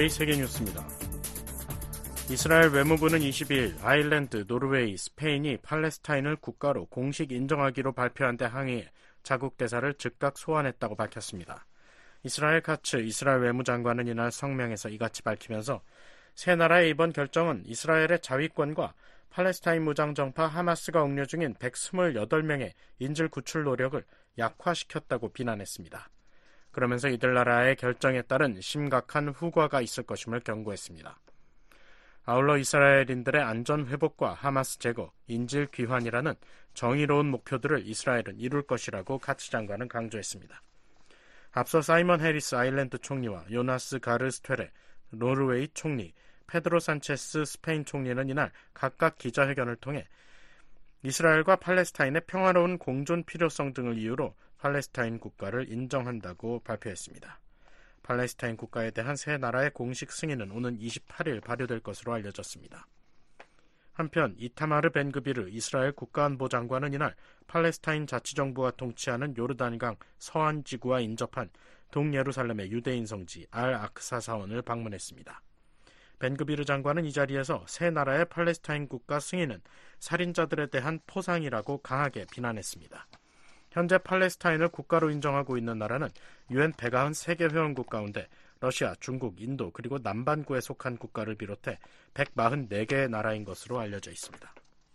VOA 세계뉴스입니다. 이스라엘 외무부는 22일 아일랜드, 노르웨이, 스페인이 팔레스타인을 국가로 공식 인정하기로 발표한 데 항의해 자국 대사를 즉각 소환했다고 밝혔습니다. 이스라엘 카츠 이스라엘 외무장관은 이날 성명에서 이같이 밝히면서 세 나라의 이번 결정은 이스라엘의 자위권과 팔레스타인 무장정파 하마스가 옥료 중인 128명의 인질 구출 노력을 약화시켰다고 비난했습니다. 그러면서 이들 나라의 결정에 따른 심각한 후과가 있을 것임을 경고했습니다. 아울러 이스라엘인들의 안전 회복과 하마스 제거, 인질 귀환이라는 정의로운 목표들을 이스라엘은 이룰 것이라고 카츠 장관은 강조했습니다. 앞서 사이먼 해리스 아일랜드 총리와 요나스 가르스테레 노르웨이 총리, 페드로 산체스 스페인 총리는 이날 각각 기자회견을 통해 이스라엘과 팔레스타인의 평화로운 공존 필요성 등을 이유로 팔레스타인 국가를 인정한다고 발표했습니다. 팔레스타인 국가에 대한 세 나라의 공식 승인은 오는 28일 발효될 것으로 알려졌습니다. 한편 이타마르 벤그비르 이스라엘 국가안보장관은 이날 팔레스타인 자치정부가 통치하는 요르단강 서안 지구와 인접한 동예루살렘의 유대인 성지 알-아크사 사원을 방문했습니다. 벤그비르 장관은 이 자리에서 세 나라의 팔레스타인 국가 승인은 살인자들에 대한 포상이라고 강하게 비난했습니다. 현재 팔레스타인을 국가로 인정하고 있는 나라는 UN 193개 회원국 가운데 러시아, 중국, 인도 그리고 남반구에 속한 국가를 비롯해 144개의 나라인 것으로 알려져 있습니다.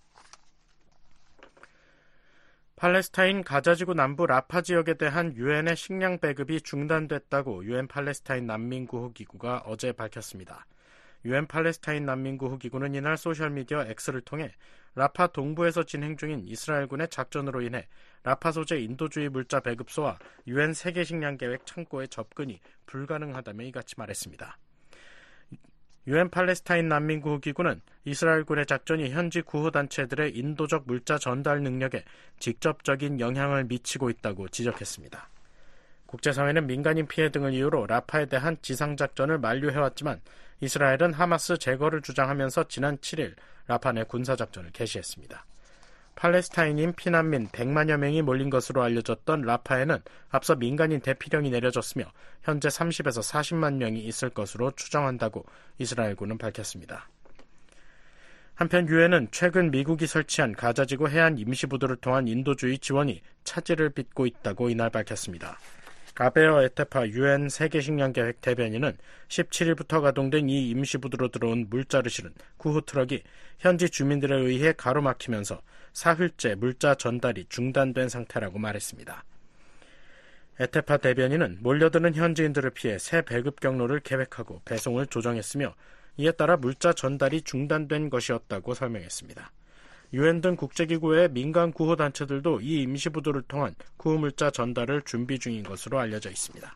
팔레스타인 가자지구 남부 라파 지역에 대한 유엔의 식량 배급이 중단됐다고 유엔 팔레스타인 난민구호기구가 어제 밝혔습니다. 유엔 팔레스타인 난민구호기구는 이날 소셜미디어 X를 통해 라파 동부에서 진행 중인 이스라엘군의 작전으로 인해 라파 소재 인도주의 물자 배급소와 유엔 세계식량계획 창고의 접근이 불가능하다며 이같이 말했습니다. 유엔 팔레스타인 난민구호기구는 이스라엘군의 작전이 현지 구호단체들의 인도적 물자 전달 능력에 직접적인 영향을 미치고 있다고 지적했습니다. 국제사회는 민간인 피해 등을 이유로 라파에 대한 지상작전을 만료해왔지만 이스라엘은 하마스 제거를 주장하면서 지난 7일 라파 내 군사작전을 개시했습니다. 팔레스타인인 피난민 100만여 명이 몰린 것으로 알려졌던 라파에는 앞서 민간인 대피령이 내려졌으며 현재 30에서 40만 명이 있을 것으로 추정한다고 이스라엘군은 밝혔습니다. 한편 유엔은 최근 미국이 설치한 가자지구 해안 임시부두를 통한 인도주의 지원이 차질을 빚고 있다고 이날 밝혔습니다. 가베어 에테파 유엔 세계식량계획 대변인은 17일부터 가동된 이 임시부두로 들어온 물자를 실은 구호 트럭이 현지 주민들에 의해 가로막히면서 사흘째 물자 전달이 중단된 상태라고 말했습니다. 에테파 대변인은 몰려드는 현지인들을 피해 새 배급 경로를 계획하고 배송을 조정했으며 이에 따라 물자 전달이 중단된 것이었다고 설명했습니다. 유엔 등 국제기구의 민간 구호단체들도 이 임시부두를 통한 구호물자 전달을 준비 중인 것으로 알려져 있습니다.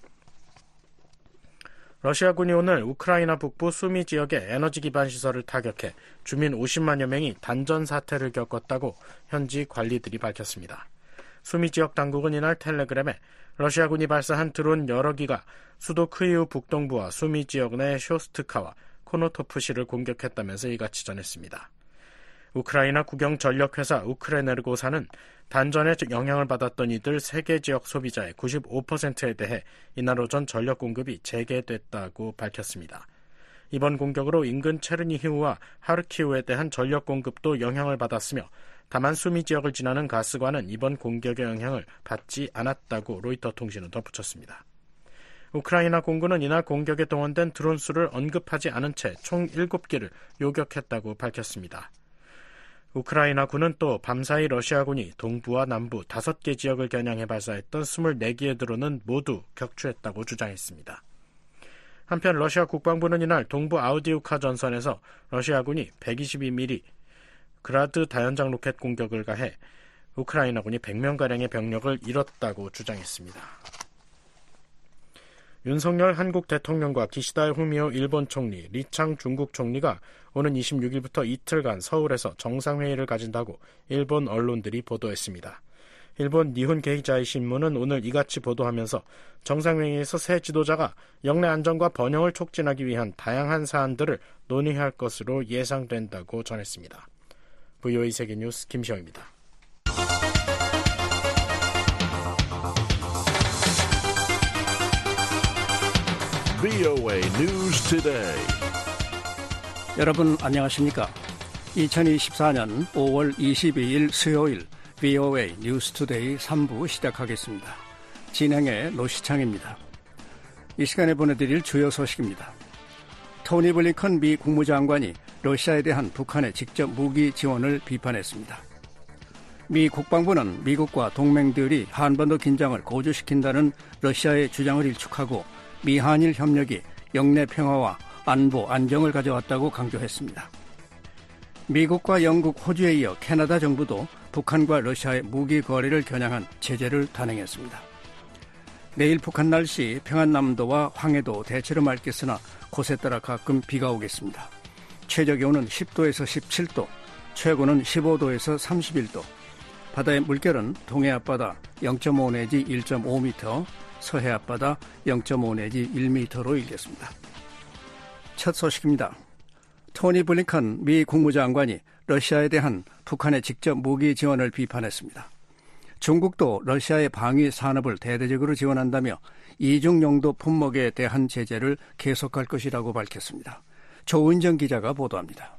러시아군이 오늘 우크라이나 북부 수미 지역의 에너지 기반 시설을 타격해 주민 50만여 명이 단전 사태를 겪었다고 현지 관리들이 밝혔습니다. 수미 지역 당국은 이날 텔레그램에 러시아군이 발사한 드론 여러 기가 수도 크이우 북동부와 수미 지역 내 쇼스트카와 코노토프시를 공격했다면서 이같이 전했습니다. 우크라이나 국영전력회사 우크레네르고사는 단전에 영향을 받았던 이들 세계 지역 소비자의 95%에 대해 이날 오전 전력 공급이 재개됐다고 밝혔습니다. 이번 공격으로 인근 체르니히우와 하르키우에 대한 전력 공급도 영향을 받았으며 다만 수미 지역을 지나는 가스관은 이번 공격의 영향을 받지 않았다고 로이터 통신은 덧붙였습니다. 우크라이나 공군은 이날 공격에 동원된 드론 수를 언급하지 않은 채 총 7기를 요격했다고 밝혔습니다. 우크라이나 군은 또 밤사이 러시아군이 동부와 남부 5개 지역을 겨냥해 발사했던 24기의 드론은 모두 격추했다고 주장했습니다. 한편 러시아 국방부는 이날 동부 아우디우카 전선에서 러시아군이 122mm 그라드 다연장 로켓 공격을 가해 우크라이나군이 100명가량의 병력을 잃었다고 주장했습니다. 윤석열 한국 대통령과 기시다 후미오 일본 총리, 리창 중국 총리가 오는 26일부터 이틀간 서울에서 정상회의를 가진다고 일본 언론들이 보도했습니다. 일본 니혼 게이자이 신문은 오늘 이같이 보도하면서 정상회의에서 새 지도자가 영내 안정과 번영을 촉진하기 위한 다양한 사안들을 논의할 것으로 예상된다고 전했습니다. VOA 세계뉴스 김시영입니다. VOA News Today. 여러분 안녕하십니까? 2024년 5월 22일 수요일 VOA News Today 3부 시작하겠습니다. 진행의 노시창입니다. 이 시간에 보내드릴 주요 소식입니다. 토니 블링컨 미 국무장관이 러시아에 대한 북한의 직접 무기 지원을 비판했습니다. 미 국방부는 미국과 동맹들이 한반도 긴장을 고조시킨다는 러시아의 주장을 일축하고 미한일 협력이 영내 평화와 안보, 안정을 가져왔다고 강조했습니다. 미국과 영국, 호주에 이어 캐나다 정부도 북한과 러시아의 무기 거래를 겨냥한 제재를 단행했습니다. 내일 북한 날씨 평안남도와 황해도 대체로 맑겠으나 곳에 따라 가끔 비가 오겠습니다. 최저기온은 10도에서 17도, 최고는 15도에서 31도, 바다의 물결은 동해 앞바다 0.5 내지 1.5m, 서해 앞바다 0.5 내지 1m로 일겠습니다. 첫 소식입니다. 토니 블링컨 미 국무장관이 러시아에 대한 북한의 직접 무기 지원을 비판했습니다. 중국도 러시아의 방위 산업을 대대적으로 지원한다며 이중용도 품목에 대한 제재를 계속할 것이라고 밝혔습니다. 조은정 기자가 보도합니다.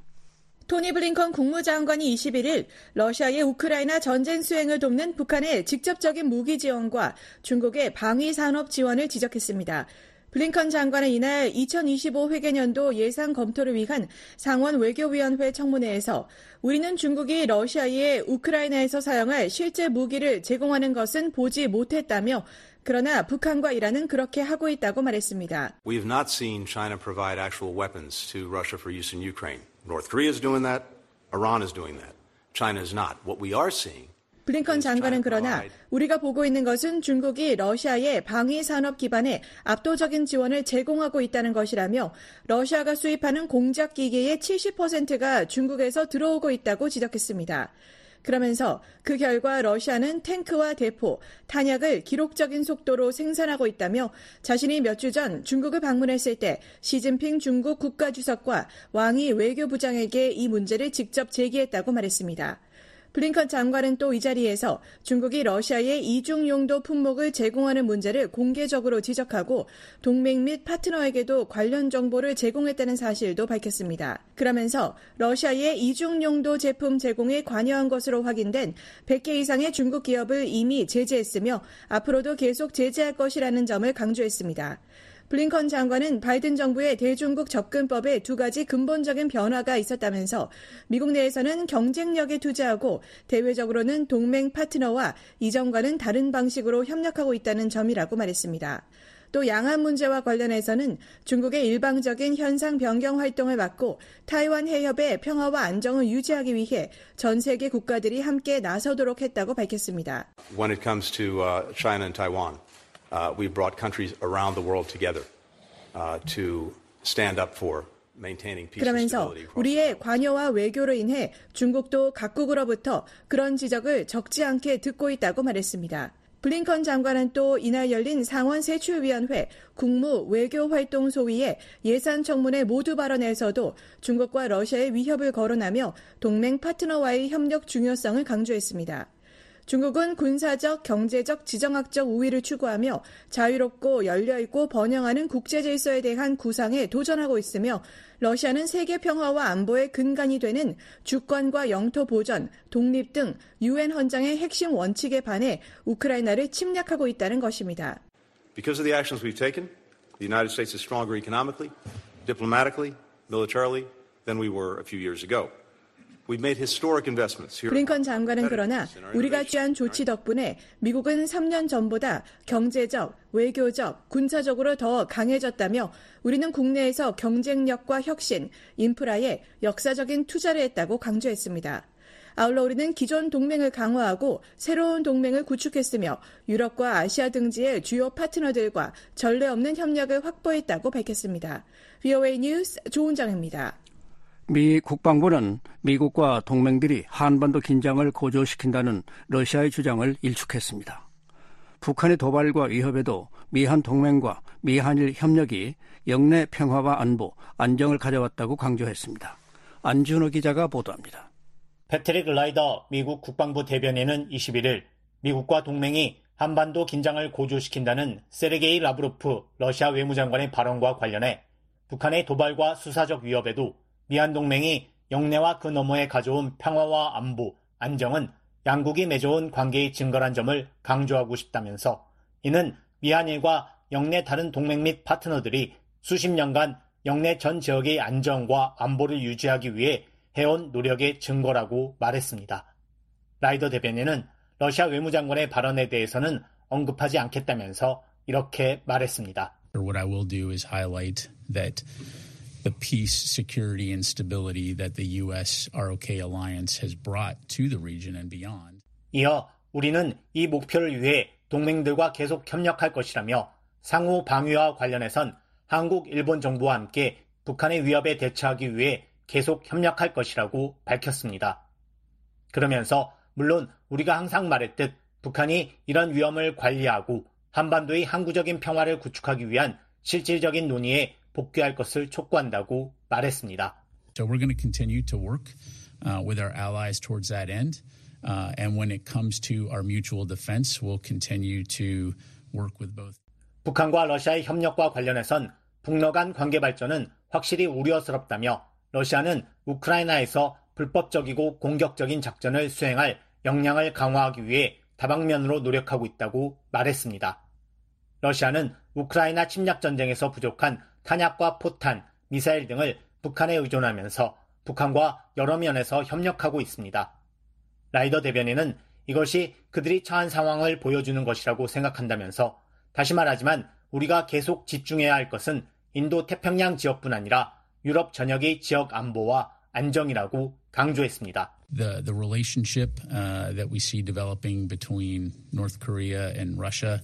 토니 블링컨 국무장관이 21일 러시아의 우크라이나 전쟁 수행을 돕는 북한의 직접적인 무기 지원과 중국의 방위 산업 지원을 지적했습니다. 블링컨 장관은 이날 2025 회계년도 예산 검토를 위한 상원 외교위원회 청문회에서 우리는 중국이 러시아에 우크라이나에서 사용할 실제 무기를 제공하는 것은 보지 못했다며 그러나 북한과 이란은 그렇게 하고 있다고 말했습니다. We have not seen China provide actual weapons to Russia for use in Ukraine. North Korea is doing that. Iran is doing that. China is not. What we are seeing 블링컨 장관은 그러나 우리가 보고 있는 것은 중국이 러시아의 방위 산업 기반에 압도적인 지원을 제공하고 있다는 것이라며 러시아가 수입하는 공작 기계의 70%가 중국에서 들어오고 있다고 지적했습니다. 그러면서 그 결과 러시아는 탱크와 대포, 탄약을 기록적인 속도로 생산하고 있다며 자신이 몇 주 전 중국을 방문했을 때 시진핑 중국 국가주석과 왕이 외교부장에게 이 문제를 직접 제기했다고 말했습니다. 블링컨 장관은 또 이 자리에서 중국이 러시아에 이중용도 품목을 제공하는 문제를 공개적으로 지적하고 동맹 및 파트너에게도 관련 정보를 제공했다는 사실도 밝혔습니다. 그러면서 러시아의 이중용도 제품 제공에 관여한 것으로 확인된 100개 이상의 중국 기업을 이미 제재했으며 앞으로도 계속 제재할 것이라는 점을 강조했습니다. 블링컨 장관은 바이든 정부의 대중국 접근법에 두 가지 근본적인 변화가 있었다면서 미국 내에서는 경쟁력에 투자하고 대외적으로는 동맹 파트너와 이전과는 다른 방식으로 협력하고 있다는 점이라고 말했습니다. 또 양안 문제와 관련해서는 중국의 일방적인 현상 변경 활동을 막고 타이완 해협의 평화와 안정을 유지하기 위해 전 세계 국가들이 함께 나서도록 했다고 밝혔습니다. When it comes to China and Taiwan, we brought countries around the world together to stand up for maintaining peace and 그러면서 stability. 우리의 관여와 외교로 인해 중국도 각국으로부터 그런 지적을 적지 않게 듣고 있다고 말했습니다. 블링컨 장관은 또 이날 열린 상원 세출위원회 국무 외교활동 소위의 예산 청문회 모두 발언에서도 중국과 러시아의 위협을 거론하며 동맹 파트너와의 협력 중요성을 강조했습니다. 중국은 군사적, 경제적, 지정학적 우위를 추구하며 자유롭고 열려있고 번영하는 국제질서에 대한 구상에 도전하고 있으며 러시아는 세계 평화와 안보의 근간이 되는 주권과 영토 보전, 독립 등 유엔 헌장의 핵심 원칙에 반해 우크라이나를 침략하고 있다는 것입니다. Because of the actions we've taken, the United States is stronger economically, diplomatically, militarily than we were a few years ago. 블링컨 장관은 그러나 우리가 취한 조치 덕분에 미국은 3년 전보다 경제적, 외교적, 군사적으로 더 강해졌다며 우리는 국내에서 경쟁력과 혁신, 인프라에 역사적인 투자를 했다고 강조했습니다. 아울러 우리는 기존 동맹을 강화하고 새로운 동맹을 구축했으며 유럽과 아시아 등지의 주요 파트너들과 전례 없는 협력을 확보했다고 밝혔습니다. VOA 뉴스 조은정입니다. 미 국방부는 미국과 동맹들이 한반도 긴장을 고조시킨다는 러시아의 주장을 일축했습니다. 북한의 도발과 위협에도 미한 동맹과 미한일 협력이 영내 평화와 안보, 안정을 가져왔다고 강조했습니다. 안준호 기자가 보도합니다. 패트릭 라이더 미국 국방부 대변인은 21일 미국과 동맹이 한반도 긴장을 고조시킨다는 세르게이 라브로프 러시아 외무장관의 발언과 관련해 북한의 도발과 수사적 위협에도 미한 동맹이 영내와 그 너머에 가져온 평화와 안보, 안정은 양국이 맺어온 관계의 증거란 점을 강조하고 싶다면서 이는 미한일과 영내 다른 동맹 및 파트너들이 수십 년간 영내 전 지역의 안정과 안보를 유지하기 위해 해온 노력의 증거라고 말했습니다. 라이더 대변인은 러시아 외무장관의 발언에 대해서는 언급하지 않겠다면서 이렇게 말했습니다. What I will do is highlight that the peace, security, and stability that the U.S.-ROK alliance has brought to the region and beyond. 이어 우리는 이 목표를 위해 동맹들과 계속 협력할 것이라며 상호 방위와 관련해선 한국, 일본 정부와 함께 북한의 위협에 대처하기 위해 계속 협력할 것이라고 밝혔습니다. 그러면서 물론 우리가 항상 말했듯 북한이 이런 위험을 관리하고 한반도의 항구적인 평화를 구축하기 위한 실질적인 논의에 복귀할 것을 촉구한다고 말했습니다. So we're going to continue to work with our allies towards that end. And when it comes to our mutual defense, we'll continue to work with both. 북한과 러시아의 협력과 관련해선 북러 간 관계 발전은 확실히 우려스럽다며 러시아는 우크라이나에서 불법적이고 공격적인 작전을 수행할 역량을 강화하기 위해 다방면으로 노력하고 있다고 말했습니다. 러시아는 우크라이나 침략 전쟁에서 부족한 탄약과 포탄, 미사일 등을 북한에 의존하면서 북한과 여러 면에서 협력하고 있습니다. 라이더 대변인은 이것이 그들이 처한 상황을 보여주는 것이라고 생각한다면서 다시 말하지만 우리가 계속 집중해야 할 것은 인도 태평양 지역뿐 아니라 유럽 전역의 지역 안보와 안정이라고 강조했습니다. The relationship that we see developing between North Korea and Russia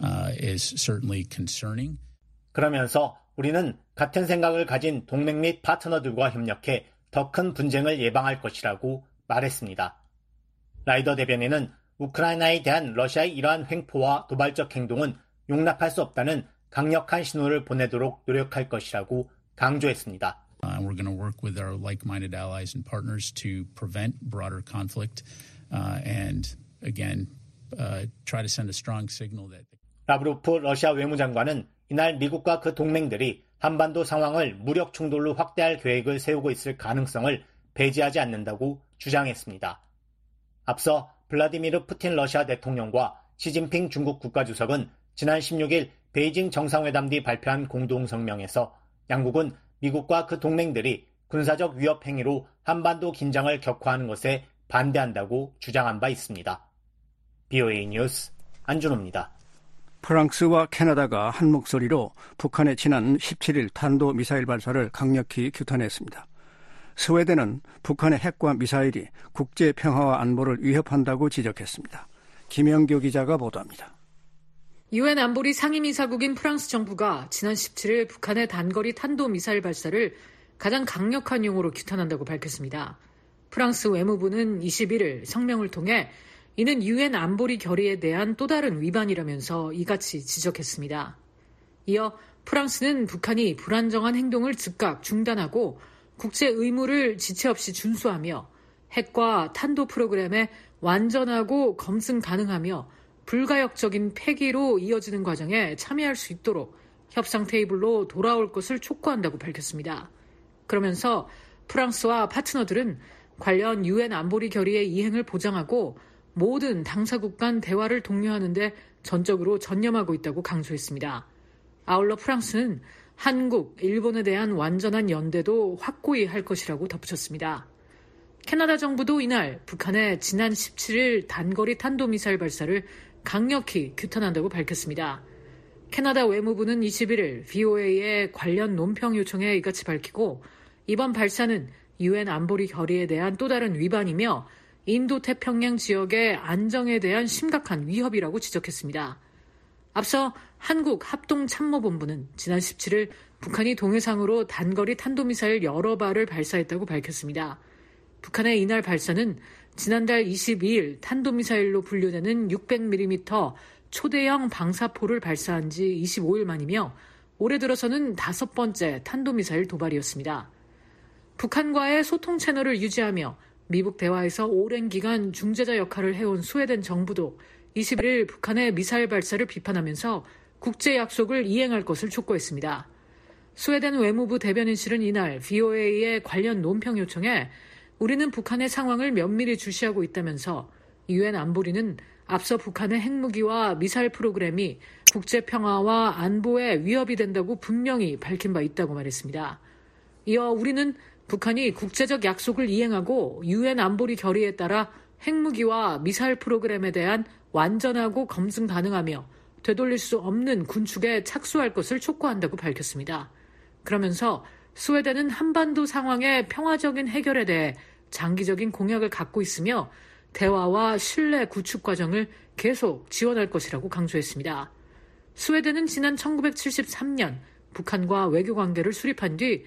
is certainly concerning. 그러면서 우리는 같은 생각을 가진 동맹 및 파트너들과 협력해 더 큰 분쟁을 예방할 것이라고 말했습니다. 라이더 대변인은 우크라이나에 대한 러시아의 이러한 횡포와 도발적 행동은 용납할 수 없다는 강력한 신호를 보내도록 노력할 것이라고 강조했습니다. We're going to work with our like-minded allies and partners to prevent broader conflict and again try to send a strong signal that 라브로프 러시아 외무장관은 이날 미국과 그 동맹들이 한반도 상황을 무력 충돌로 확대할 계획을 세우고 있을 가능성을 배제하지 않는다고 주장했습니다. 앞서 블라디미르 푸틴 러시아 대통령과 시진핑 중국 국가주석은 지난 16일 베이징 정상회담 뒤 발표한 공동성명에서 양국은 미국과 그 동맹들이 군사적 위협 행위로 한반도 긴장을 격화하는 것에 반대한다고 주장한 바 있습니다. BOA 뉴스 안준호입니다. 프랑스와 캐나다가 한 목소리로 북한의 지난 17일 탄도미사일 발사를 강력히 규탄했습니다. 스웨덴은 북한의 핵과 미사일이 국제 평화와 안보를 위협한다고 지적했습니다. 김영교 기자가 보도합니다. 유엔 안보리 상임이사국인 프랑스 정부가 지난 17일 북한의 단거리 탄도미사일 발사를 가장 강력한 용어로 규탄한다고 밝혔습니다. 프랑스 외무부는 21일 성명을 통해 이는 유엔 안보리 결의에 대한 또 다른 위반이라면서 이같이 지적했습니다. 이어 프랑스는 북한이 불안정한 행동을 즉각 중단하고 국제 의무를 지체 없이 준수하며 핵과 탄도 프로그램에 완전하고 검증 가능하며 불가역적인 폐기로 이어지는 과정에 참여할 수 있도록 협상 테이블로 돌아올 것을 촉구한다고 밝혔습니다. 그러면서 프랑스와 파트너들은 관련 유엔 안보리 결의의 이행을 보장하고 모든 당사국 간 대화를 독려하는 데 전적으로 전념하고 있다고 강조했습니다. 아울러 프랑스는 한국, 일본에 대한 완전한 연대도 확고히 할 것이라고 덧붙였습니다. 캐나다 정부도 이날 북한의 지난 17일 단거리 탄도미사일 발사를 강력히 규탄한다고 밝혔습니다. 캐나다 외무부는 21일 VOA의 관련 논평 요청에 이같이 밝히고 이번 발사는 유엔 안보리 결의에 대한 또 다른 위반이며 인도 태평양 지역의 안정에 대한 심각한 위협이라고 지적했습니다. 앞서 한국합동참모본부는 지난 17일 북한이 동해상으로 단거리 탄도미사일 여러 발을 발사했다고 밝혔습니다. 북한의 이날 발사는 지난달 22일 탄도미사일로 분류되는 600mm 초대형 방사포를 발사한 지 25일 만이며 올해 들어서는 5번째 탄도미사일 도발이었습니다. 북한과의 소통 채널을 유지하며 미국 대화에서 오랜 기간 중재자 역할을 해온 스웨덴 정부도 21일 북한의 미사일 발사를 비판하면서 국제 약속을 이행할 것을 촉구했습니다. 스웨덴 외무부 대변인실은 이날 VOA의 관련 논평 요청에 우리는 북한의 상황을 면밀히 주시하고 있다면서 유엔 안보리는 앞서 북한의 핵무기와 미사일 프로그램이 국제 평화와 안보에 위협이 된다고 분명히 밝힌 바 있다고 말했습니다. 이어 우리는 북한이 국제적 약속을 이행하고 유엔 안보리 결의에 따라 핵무기와 미사일 프로그램에 대한 완전하고 검증 가능하며 되돌릴 수 없는 군축에 착수할 것을 촉구한다고 밝혔습니다. 그러면서 스웨덴은 한반도 상황의 평화적인 해결에 대해 장기적인 공약을 갖고 있으며 대화와 신뢰 구축 과정을 계속 지원할 것이라고 강조했습니다. 스웨덴은 지난 1973년 북한과 외교 관계를 수립한 뒤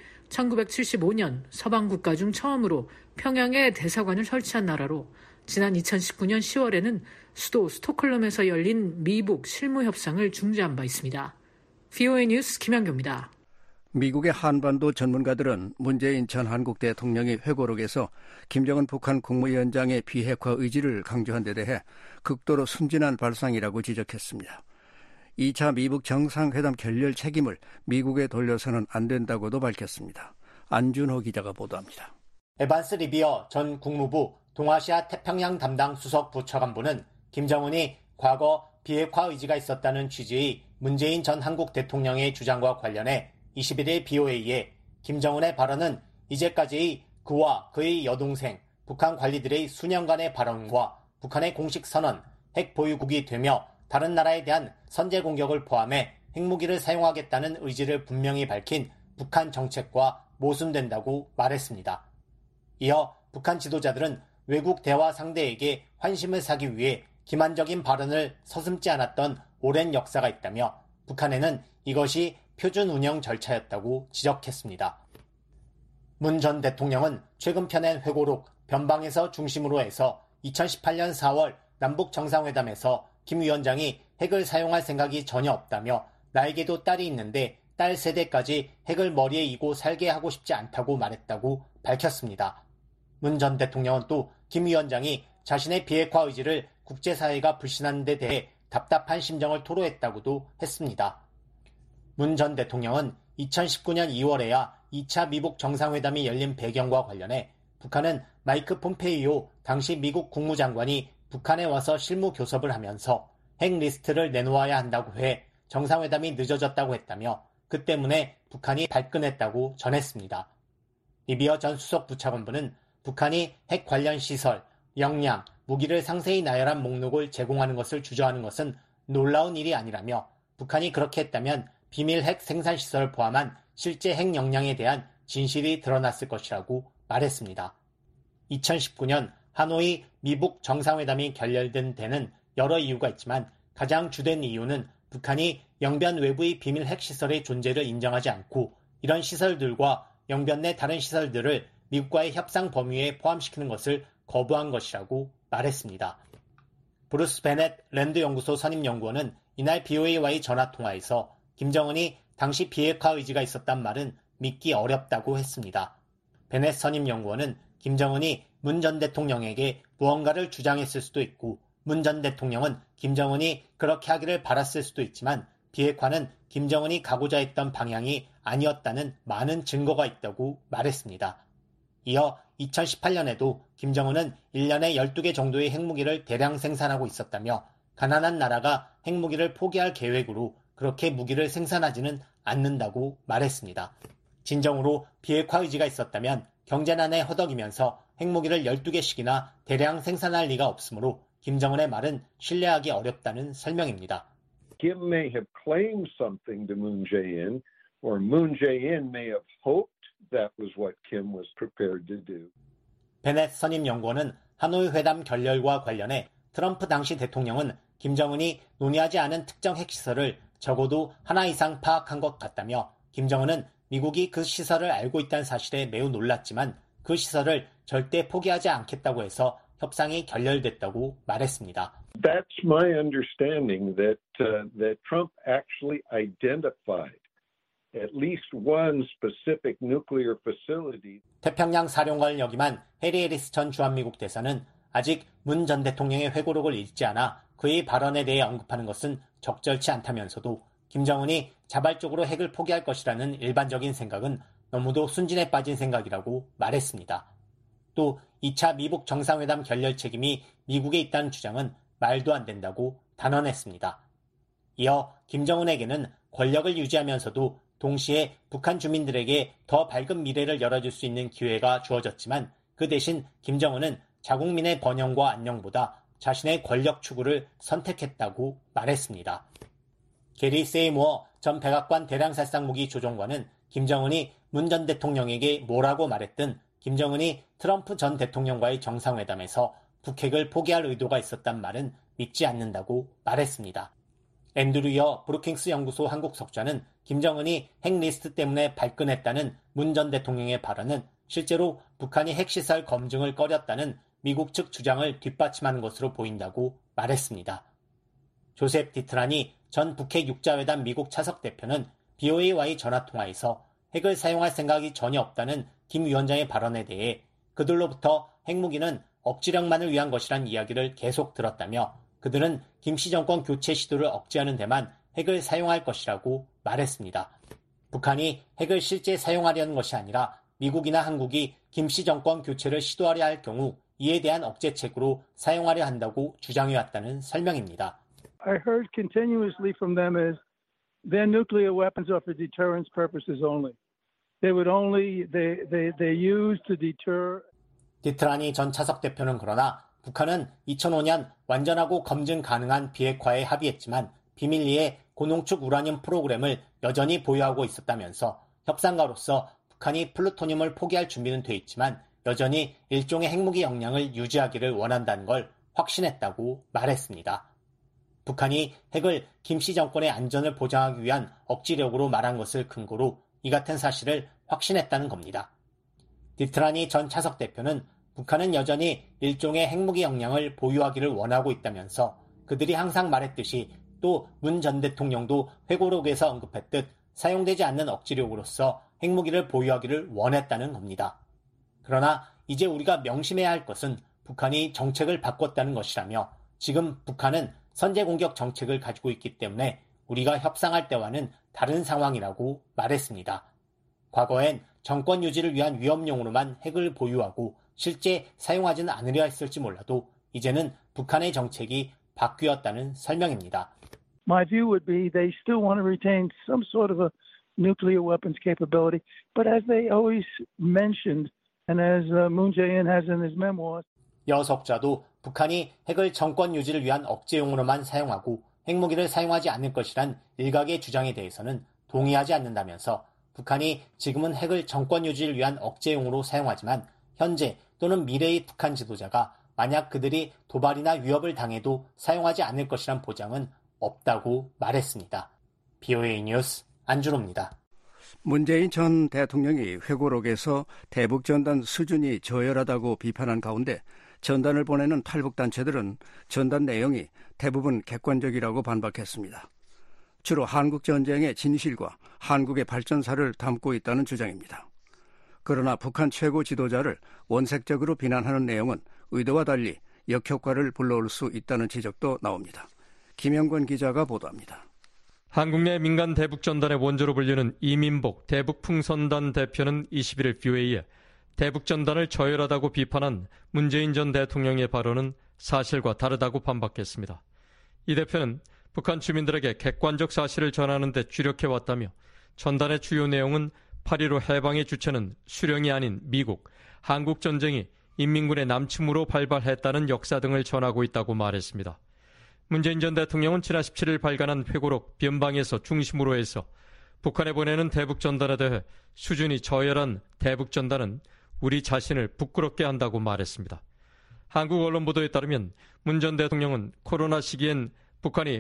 1975년 서방 국가 중 처음으로 평양에 대사관을 설치한 나라로 지난 2019년 10월에는 수도 스톡홀름에서 열린 미북 실무 협상을 중지한 바 있습니다. VOA 뉴스 김양교입니다. 미국의 한반도 전문가들은 문재인 전 한국 대통령이 회고록에서 김정은 북한 국무위원장의 비핵화 의지를 강조한 데 대해 극도로 순진한 발상이라고 지적했습니다. 2차 미북 정상회담 결렬 책임을 미국에 돌려서는 안 된다고도 밝혔습니다. 안준호 기자가 보도합니다. 에반스 리비어 전 국무부 동아시아 태평양 담당 수석 부차관보는 김정은이 과거 비핵화 의지가 있었다는 취지의 문재인 전 한국 대통령의 주장과 관련해 21일 BOA에 김정은의 발언은 이제까지의 그와 그의 여동생, 북한 관리들의 수년간의 발언과 북한의 공식 선언, 핵 보유국이 되며 다른 나라에 대한 선제 공격을 포함해 핵무기를 사용하겠다는 의지를 분명히 밝힌 북한 정책과 모순된다고 말했습니다. 이어 북한 지도자들은 외국 대화 상대에게 환심을 사기 위해 기만적인 발언을 서슴지 않았던 오랜 역사가 있다며 북한에는 이것이 표준 운영 절차였다고 지적했습니다. 문 전 대통령은 최근 펴낸 회고록 변방에서 중심으로 해서 2018년 4월 남북 정상회담에서 김 위원장이 핵을 사용할 생각이 전혀 없다며 나에게도 딸이 있는데 딸 세대까지 핵을 머리에 이고 살게 하고 싶지 않다고 말했다고 밝혔습니다. 문 전 대통령은 또 김 위원장이 자신의 비핵화 의지를 국제사회가 불신하는 데 대해 답답한 심정을 토로했다고도 했습니다. 문 전 대통령은 2019년 2월에야 2차 미북 정상회담이 열린 배경과 관련해 북한은 마이크 폼페이오 당시 미국 국무장관이 북한에 와서 실무 교섭을 하면서 핵 리스트를 내놓아야 한다고 해 정상회담이 늦어졌다고 했다며 그 때문에 북한이 발끈했다고 전했습니다. 리비어 전 수석 부차관보는 북한이 핵 관련 시설, 역량, 무기를 상세히 나열한 목록을 제공하는 것을 주저하는 것은 놀라운 일이 아니라며 북한이 그렇게 했다면 비밀 핵 생산시설을 포함한 실제 핵 역량에 대한 진실이 드러났을 것이라고 말했습니다. 2019년 하노이 미북 정상회담이 결렬된 데는 여러 이유가 있지만 가장 주된 이유는 북한이 영변 외부의 비밀 핵시설의 존재를 인정하지 않고 이런 시설들과 영변 내 다른 시설들을 미국과의 협상 범위에 포함시키는 것을 거부한 것이라고 말했습니다. 브루스 베넷 랜드 연구소 선임연구원은 이날 BOA와의 전화통화에서 김정은이 당시 비핵화 의지가 있었단 말은 믿기 어렵다고 했습니다. 베넷 선임연구원은 김정은이 문 전 대통령에게 무언가를 주장했을 수도 있고 문 전 대통령은 김정은이 그렇게 하기를 바랐을 수도 있지만 비핵화는 김정은이 가고자 했던 방향이 아니었다는 많은 증거가 있다고 말했습니다. 이어 2018년에도 김정은은 1년에 12개 정도의 핵무기를 대량 생산하고 있었다며 가난한 나라가 핵무기를 포기할 계획으로 그렇게 무기를 생산하지는 않는다고 말했습니다. 진정으로 비핵화 의지가 있었다면 경제난에 허덕이면서 핵무기를 12개씩이나 대량 생산할 리가 없으므로 김정은의 말은 신뢰하기 어렵다는 설명입니다. Kim may have claimed something to Moon Jae-in, or Moon Jae-in may have hoped that was what Kim was prepared to do. 베넷 선임연구원은 하노이 회담 결렬과 관련해 트럼프 당시 대통령은 김정은이 논의하지 않은 특정 핵시설을 적어도 하나 이상 파악한 것 같다며 김정은은 미국이 그 시설을 알고 있다는 사실에 매우 놀랐지만 그 시설을 절대 포기하지 않겠다고 해서 협상이 결렬됐다고 말했습니다. That's my understanding that Trump actually identified at least one specific nuclear facility. 태평양 사령관을 역임한 해리 해리스 전 주한미국 대사는 아직 문 전 대통령의 회고록을 읽지 않아 그의 발언에 대해 언급하는 것은 적절치 않다면서도 김정은이 자발적으로 핵을 포기할 것이라는 일반적인 생각은 너무도 순진에 빠진 생각이라고 말했습니다. 또 2차 미북 정상회담 결렬 책임이 미국에 있다는 주장은 말도 안 된다고 단언했습니다. 이어 김정은에게는 권력을 유지하면서도 동시에 북한 주민들에게 더 밝은 미래를 열어줄 수 있는 기회가 주어졌지만 그 대신 김정은은 자국민의 번영과 안녕보다 자신의 권력 추구를 선택했다고 말했습니다. 게리 세이모어 전 백악관 대량살상무기 조종관은 김정은이 문 전 대통령에게 뭐라고 말했든 김정은이 트럼프 전 대통령과의 정상회담에서 북핵을 포기할 의도가 있었단 말은 믿지 않는다고 말했습니다. 앤드류 여 브루킹스 연구소 한국 석좌는 김정은이 핵 리스트 때문에 발끈했다는 문 전 대통령의 발언은 실제로 북한이 핵시설 검증을 꺼렸다는 미국 측 주장을 뒷받침하는 것으로 보인다고 말했습니다. 조셉 디트라니 전 북핵 육자회담 미국 차석 대표는 BOA와의 전화통화에서 핵을 사용할 생각이 전혀 없다는 김 위원장의 발언에 대해 그들로부터 핵무기는 억지력만을 위한 것이란 이야기를 계속 들었다며 그들은 김씨 정권 교체 시도를 억제하는 데만 핵을 사용할 것이라고 말했습니다. 북한이 핵을 실제 사용하려는 것이 아니라 미국이나 한국이 김씨 정권 교체를 시도하려 할 경우 이에 대한 억제책으로 사용하려 한다고 주장해왔다는 설명입니다. I heard continuously from them is their nuclear weapons are for deterrence purposes only. They would only they use to deter. 디트라니 전 차석 대표는 그러나 북한은 2005년 완전하고 검증 가능한 비핵화에 합의했지만 비밀리에 고농축 우라늄 프로그램을 여전히 보유하고 있었다면서 협상가로서 북한이 플루토늄을 포기할 준비는 돼 있지만 여전히 일종의 핵무기 역량을 유지하기를 원한다는 걸 확신했다고 말했습니다. 북한이 핵을 김씨 정권의 안전을 보장하기 위한 억지력으로 말한 것을 근거로 이 같은 사실을 확신했다는 겁니다. 디트라니 전 차석 대표는 북한은 여전히 일종의 핵무기 역량을 보유하기를 원하고 있다면서 그들이 항상 말했듯이 또 문 전 대통령도 회고록에서 언급했듯 사용되지 않는 억지력으로서 핵무기를 보유하기를 원했다는 겁니다. 그러나 이제 우리가 명심해야 할 것은 북한이 정책을 바꿨다는 것이라며 지금 북한은 선제 공격 정책을 가지고 있기 때문에 우리가 협상할 때와는 다른 상황이라고 말했습니다. 과거엔 정권 유지를 위한 위협용으로만 핵을 보유하고 실제 사용하지는 않으려 했을지 몰라도 이제는 북한의 정책이 바뀌었다는 설명입니다. My view would be they still want to retain some sort of a nuclear weapons capability, but as they always mentioned, and as Moon Jae-in has in his memoirs. 여석자도 북한이 핵을 정권 유지를 위한 억제용으로만 사용하고 핵무기를 사용하지 않을 것이란 일각의 주장에 대해서는 동의하지 않는다면서 북한이 지금은 핵을 정권 유지를 위한 억제용으로 사용하지만 현재 또는 미래의 북한 지도자가 만약 그들이 도발이나 위협을 당해도 사용하지 않을 것이란 보장은 없다고 말했습니다. BOA 뉴스 안준호입니다. 문재인 전 대통령이 회고록에서 대북전단 수준이 저열하다고 비판한 가운데 전단을 보내는 탈북단체들은 전단 내용이 대부분 객관적이라고 반박했습니다. 주로 한국전쟁의 진실과 한국의 발전사를 담고 있다는 주장입니다. 그러나 북한 최고 지도자를 원색적으로 비난하는 내용은 의도와 달리 역효과를 불러올 수 있다는 지적도 나옵니다. 김영권 기자가 보도합니다. 한국 내 민간 대북전단의 원조로 불리는 이민복 대북풍선단 대표는 21일 BOA에 대북전단을 저열하다고 비판한 문재인 전 대통령의 발언은 사실과 다르다고 반박했습니다. 이 대표는 북한 주민들에게 객관적 사실을 전하는 데 주력해왔다며 전단의 주요 내용은 8.15 해방의 주체는 수령이 아닌 미국, 한국 전쟁이 인민군의 남침으로 발발했다는 역사 등을 전하고 있다고 말했습니다. 문재인 전 대통령은 지난 17일 발간한 회고록 변방에서 중심으로 해서 북한에 보내는 대북전단에 대해 수준이 저열한 대북전단은 우리 자신을 부끄럽게 한다고 말했습니다. 한국 언론 보도에 따르면 문 전 대통령은 코로나 시기엔 북한이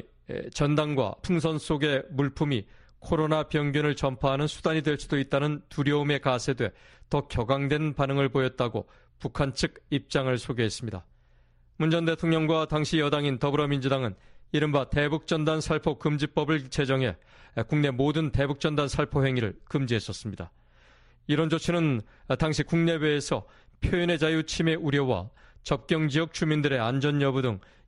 전단과 풍선 속의 물품이 코로나 병균을 전파하는 수단이 될 수도 있다는 두려움에 가세돼 더 격앙된 반응을 보였다고 북한 측 입장을 소개했습니다. 문 전 대통령과 당시 여당인 더불어민주당은 이른바 대북전단 살포 금지법을 제정해 국내 모든 대북전단 살포 행위를 금지했었습니다. 이런 조치는 당시 국내외에서 표현의 자유 침해 우려와 접경 지역 주민들의 안전 여부 등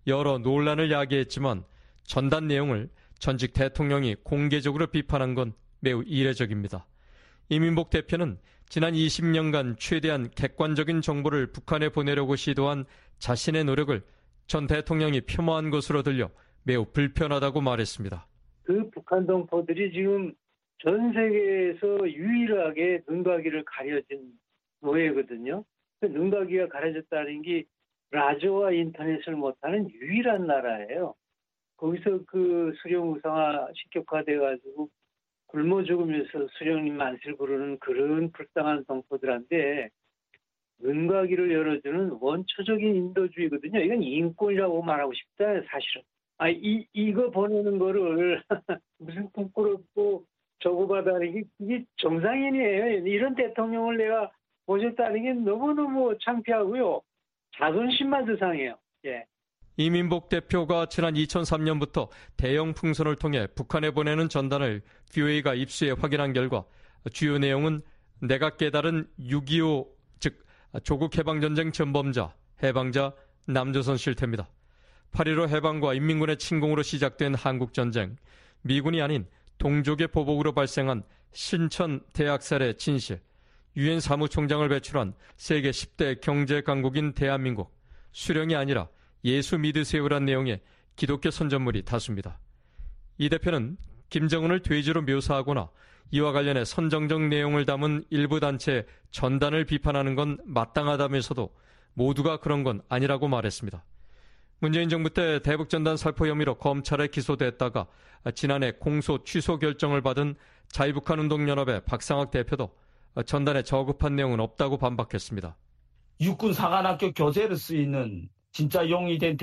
여러 논란을 야기했지만 전단 내용을 전직 대통령이 공개적으로 비판한 건 매우 이례적입니다. 이민복 대표는 지난 20년간 최대한 객관적인 정보를 북한에 보내려고 시도한 자신의 노력을 전 대통령이 폄하한 것으로 들려 매우 불편하다고 말했습니다. 그 북한 동포들이 지금 전 세계에서 유일하게 눈가기를 가려진 노예거든요. 그 눈가기가 가려졌다는 게 라디오와 인터넷을 못하는 유일한 나라예요. 거기서 그 수령 우상화 식격화돼가지고 굶어 죽으면서 수령님 만세를 부르는 그런 불쌍한 동포들한테 눈가기를 열어주는 원초적인 인도주의거든요. 이건 인권이라고 말하고 싶다, 사실은. 이거 보내는 거를 무슨 부끄럽고 저거받아는 게 이게 정상인이에요. 이런 대통령을 내가 모셨다는 게 너무너무 창피하고요. 자존심만 상해요. 예. 이민복 대표가 지난 2003년부터 대형 풍선을 통해 북한에 보내는 전단을 VOA가 입수해 확인한 결과 주요 내용은 내가 깨달은 6.25, 즉 조국 해방전쟁 전범자, 해방자, 남조선 실태입니다. 8.15 해방과 인민군의 침공으로 시작된 한국전쟁, 미군이 아닌 동족의 보복으로 발생한 신천 대학살의 진실, 유엔 사무총장을 배출한 세계 10대 경제 강국인 대한민국, 수령이 아니라 예수 믿으세요란 내용의 기독교 선전물이 다수입니다. 이 대표는 김정은을 돼지로 묘사하거나 이와 관련해 선정적 내용을 담은 일부 단체의 전단을 비판하는 건 마땅하다면서도 모두가 그런 건 아니라고 말했습니다. 문재인 정부 때 대북전단 살포 혐의로 검찰에 기소됐다가 지난해 공소 취소 결정을 받은 자유북한운동연합의 박상학 대표도 전단에 저급한 내용은 없다고 반박했습니다. 육군 사관학교 교재로 쓰이는 진짜 용이 된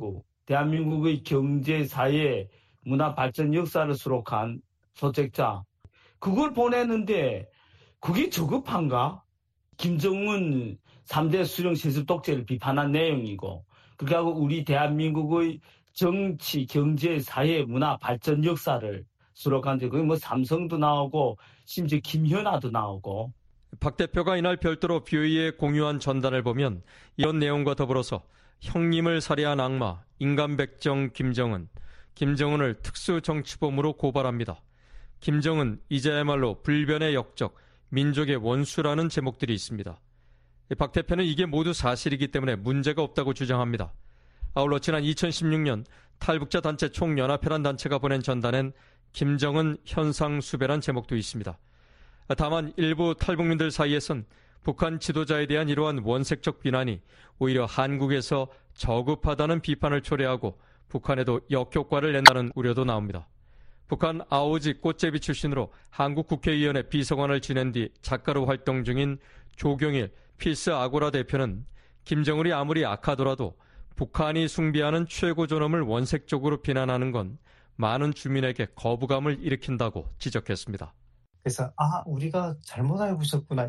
대한민국의 경제, 사회, 문화 발전 역사를 수록한 소책자. 그걸 보내는데 그게 저급한가? 김정은 3대 수령 실습 독재를 비판한 내용이고 그리고 우리 대한민국의 정치, 경제, 사회, 문화 발전 역사를 수록한 그게 뭐 삼성도 나오고 심지어 김현아도 나오고. 박 대표가 이날 별도로 VOA에 공유한 전단을 보면 이런 내용과 더불어서 형님을 살해한 악마, 인간백정 김정은, 김정은을 특수정치범으로 고발합니다. 김정은 이제야말로 불변의 역적, 민족의 원수라는 제목들이 있습니다. 박 대표는 이게 모두 사실이기 때문에 문제가 없다고 주장합니다. 아울러 지난 2016년 탈북자 단체 총연합회란 단체가 보낸 전단엔 김정은 현상수배란 제목도 있습니다. 다만 일부 탈북민들 사이에선 북한 지도자에 대한 이러한 원색적 비난이 오히려 한국에서 저급하다는 비판을 초래하고 북한에도 역효과를 낸다는 우려도 나옵니다. 북한 아오지 꽃제비 출신으로 한국 국회의원회 비서관을 지낸 뒤 작가로 활동 중인 조경일 필스 아고라 대표는 김정은이 아무리 악하더라도 북한이 숭배하는 최고 존엄을 원색적으로 비난하는 건 많은 주민에게 거부감을 일으킨다고 지적했습니다. 그래서 우리가 잘못 알고 있었구나.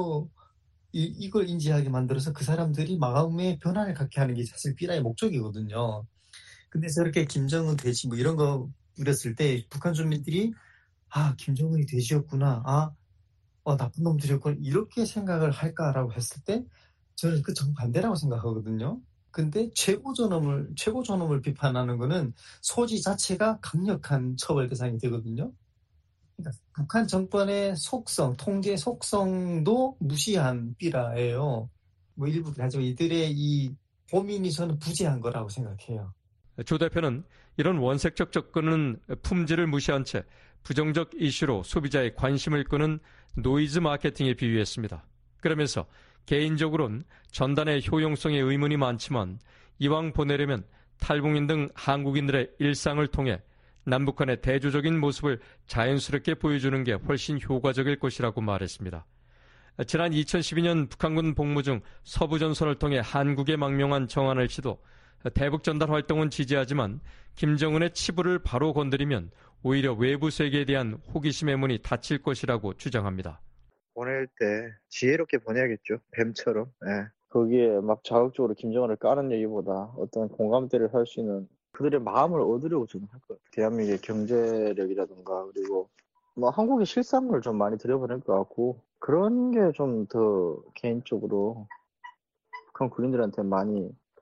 이걸 인지하게 만들어서 그 사람들이 마음의 변화를 갖게 하는 게 사실 삐라의 목적이거든요. 근데 저렇게 김정은 돼지 뭐 이런 거 뿌렸을 때 북한 주민들이 김정은이 돼지였구나. 나쁜 놈들이었구나. 이렇게 생각을 할까라고 했을 때 저는 그 정반대라고 생각하거든요. 근데 최고 존엄을 비판하는 거는 소지 자체가 강력한 처벌 대상이 되거든요. 그러니까 북한 정권의 속성, 통제 속성도 무시한 삐라예요. 뭐 일부 하지만 이들의 이 고민이 저는 부재한 거라고 생각해요. 조 대표는 이런 원색적 접근은 품질을 무시한 채 부정적 이슈로 소비자의 관심을 끄는 노이즈 마케팅에 비유했습니다. 그러면서 개인적으로는 전단의 효용성에 의문이 많지만 이왕 보내려면 탈북민 등 한국인들의 일상을 통해 남북한의 대조적인 모습을 자연스럽게 보여주는 게 훨씬 효과적일 것이라고 말했습니다. 지난 2012년 북한군 복무 중 서부전선을 통해 한국에 망명한 정한을 씨도 대북전단 활동은 지지하지만 김정은의 치부를 바로 건드리면 오히려 외부 세계에 대한 호기심의 문이 닫힐 것이라고 주장합니다. 보낼 때 지혜롭게 보내야겠죠. 뱀처럼. 예. 거기에 막 자극적으로 김정은을 까는 얘기보다 어떤 공감대를 할 수 있는 그들의 마음을 얻으려고 저는 할 것 같아요. 대한민국의 경제력이라든가 그리고 뭐 한국의 실상을 좀 많이 들여보낼 것 같고 그런 게 좀 더 개인적으로 북한 군인들한테 많이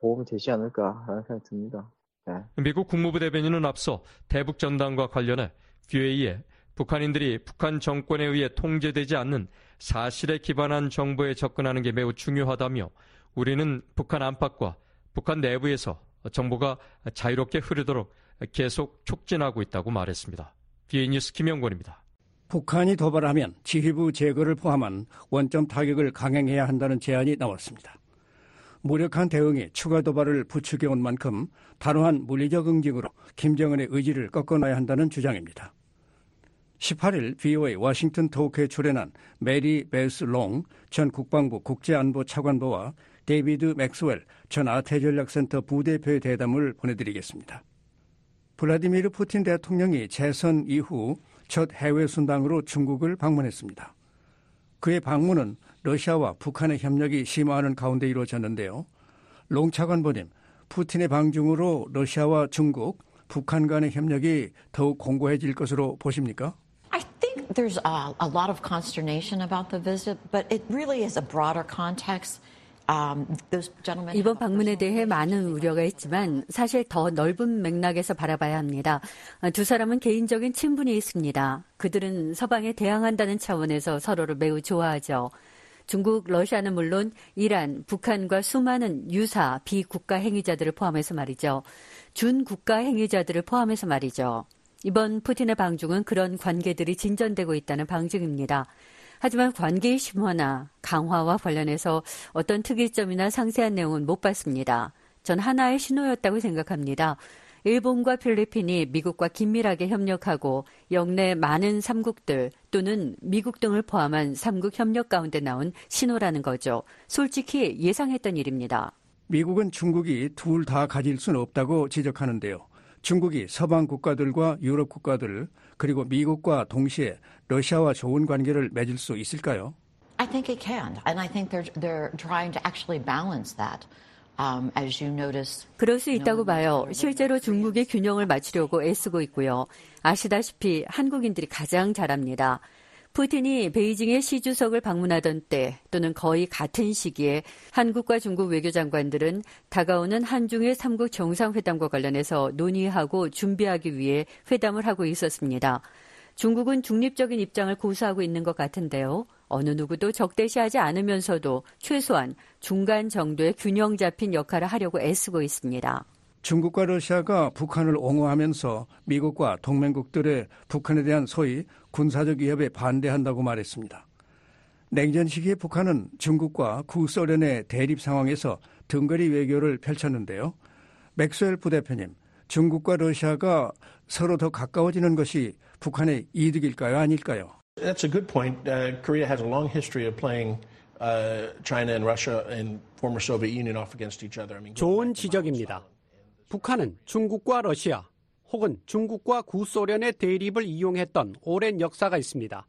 도움이 되지 않을까라는 생각이 듭니다. 네. 미국 국무부 대변인은 앞서 대북전단과 관련해 VOA에 북한인들이 북한 정권에 의해 통제되지 않는 사실에 기반한 정보에 접근하는 게 매우 중요하다며 우리는 북한 안팎과 북한 내부에서 정보가 자유롭게 흐르도록 계속 촉진하고 있다고 말했습니다. VOA 뉴스 김영권입니다. 북한이 도발하면 지휘부 제거를 포함한 원점 타격을 강행해야 한다는 제안이 나왔습니다. 무력한 대응에 추가 도발을 부추겨온 만큼 단호한 물리적 응징으로 김정은의 의지를 꺾어놔야 한다는 주장입니다. 18일 VOA 워싱턴 토크에 출연한 메리 베스 롱 전 국방부 국제안보 차관보와 데이비드 맥스웰 전 아태전략센터 부대표의 대담을 보내드리겠습니다. 블라디미르 푸틴 대통령이 재선 이후 첫 해외 순방으로 중국을 방문했습니다. 그의 방문은 러시아와 북한의 협력이 심화하는 가운데 이루어졌는데요. 롱 차관보님, 푸틴의 방중으로 러시아와 중국, 북한 간의 협력이 더욱 공고해질 것으로 보십니까? I think there's a lot of consternation about the visit, but it really is a broader context. 이번 방문에 대해 많은 우려가 있지만 사실 더 넓은 맥락에서 바라봐야 합니다. 두 사람은 개인적인 친분이 있습니다. 그들은 서방에 대항한다는 차원에서 서로를 매우 좋아하죠. 중국, 러시아는 물론 이란, 북한과 수많은 유사 비국가 행위자들을 포함해서 말이죠. 준국가 행위자들을 포함해서 말이죠. 이번 푸틴의 방중은 그런 관계들이 진전되고 있다는 방증입니다. 하지만 관계의 심화나 강화와 관련해서 어떤 특이점이나 상세한 내용은 못 봤습니다. 전 하나의 신호였다고 생각합니다. 일본과 필리핀이 미국과 긴밀하게 협력하고 영내 많은 3국들 또는 미국 등을 포함한 3국 협력 가운데 나온 신호라는 거죠. 솔직히 예상했던 일입니다. 미국은 중국이 둘 다 가질 수는 없다고 지적하는데요. 중국이 서방 국가들과 유럽 국가들 그리고 미국과 동시에 러시아와 좋은 관계를 맺을 수 있을까요? I think it can, and I think they're trying to actually balance that. As you notice. 그럴 수 있다고 봐요. 실제로 중국의 균형을 맞추려고 애쓰고 있고요. 아시다시피 한국인들이 가장 잘합니다. 푸틴이 베이징의 시 주석을 방문하던 때 또는 거의 같은 시기에 한국과 중국 외교장관들은 다가오는 한중일 3국 정상회담과 관련해서 논의하고 준비하기 위해 회담을 하고 있었습니다. 중국은 중립적인 입장을 고수하고 있는 것 같은데요. 어느 누구도 적대시하지 않으면서도 최소한 중간 정도의 균형 잡힌 역할을 하려고 애쓰고 있습니다. 중국과 러시아가 북한을 옹호하면서 미국과 동맹국들의 북한에 대한 소위 군사적 위협에 반대한다고 말했습니다. 냉전 시기에 북한은 중국과 구소련의 대립 상황에서 등거리 외교를 펼쳤는데요. 맥스웰 부대표님, 중국과 러시아가 서로 더 가까워지는 것이 북한의 이득일까요? 아닐까요? That's a good point. Korea has a long history of playing China and Russia and former Soviet Union off against each other. 좋은 지적입니다. 북한은 중국과 러시아 혹은 중국과 구소련의 대립을 이용했던 오랜 역사가 있습니다.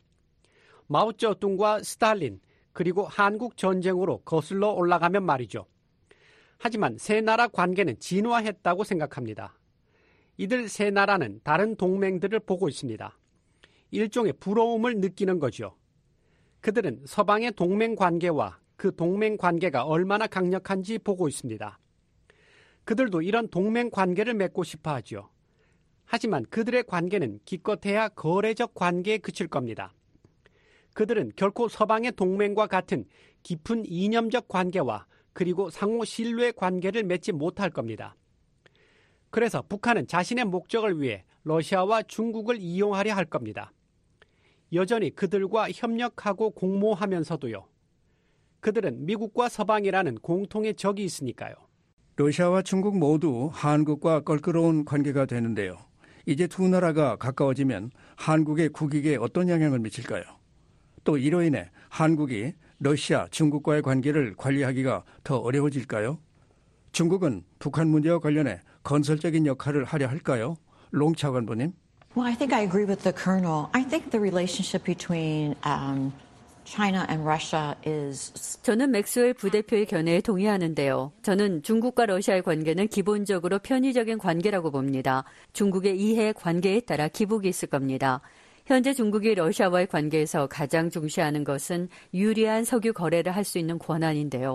마오쩌둥과 스탈린 그리고 한국 전쟁으로 거슬러 올라가면 말이죠. 하지만 세 나라 관계는 진화했다고 생각합니다. 이들 세 나라는 다른 동맹들을 보고 있습니다. 일종의 부러움을 느끼는 거죠. 그들은 서방의 동맹 관계와 그 동맹 관계가 얼마나 강력한지 보고 있습니다. 그들도 이런 동맹 관계를 맺고 싶어 하죠. 하지만 그들의 관계는 기껏해야 거래적 관계에 그칠 겁니다. 그들은 결코 서방의 동맹과 같은 깊은 이념적 관계와 그리고 상호 신뢰 관계를 맺지 못할 겁니다. 그래서 북한은 자신의 목적을 위해 러시아와 중국을 이용하려 할 겁니다. 여전히 그들과 협력하고 공모하면서도요. 그들은 미국과 서방이라는 공통의 적이 있으니까요. 러시아와 중국 모두 한국과 껄끄러운 관계가 되는데요. 이제 두 나라가 가까워지면 한국의 국익에 어떤 영향을 미칠까요? 또 이로 인해 한국이 러시아, 중국과의 관계를 관리하기가 더 어려워질까요? 중국은 북한 문제와 관련해 건설적인 역할을 하려 할까요? 롱 차관보님. Well, I think I agree with the Colonel. I think the relationship between China and Russia is. 저는 맥스웰 부대표의 견해에 동의하는데요. 저는 중국과 러시아의 관계는 기본적으로 편의적인 관계라고 봅니다. 중국의 이해 관계에 따라 기복이 있을 겁니다. 현재 중국이 러시아와의 관계에서 가장 중시하는 것은 유리한 석유 거래를 할 수 있는 권한인데요.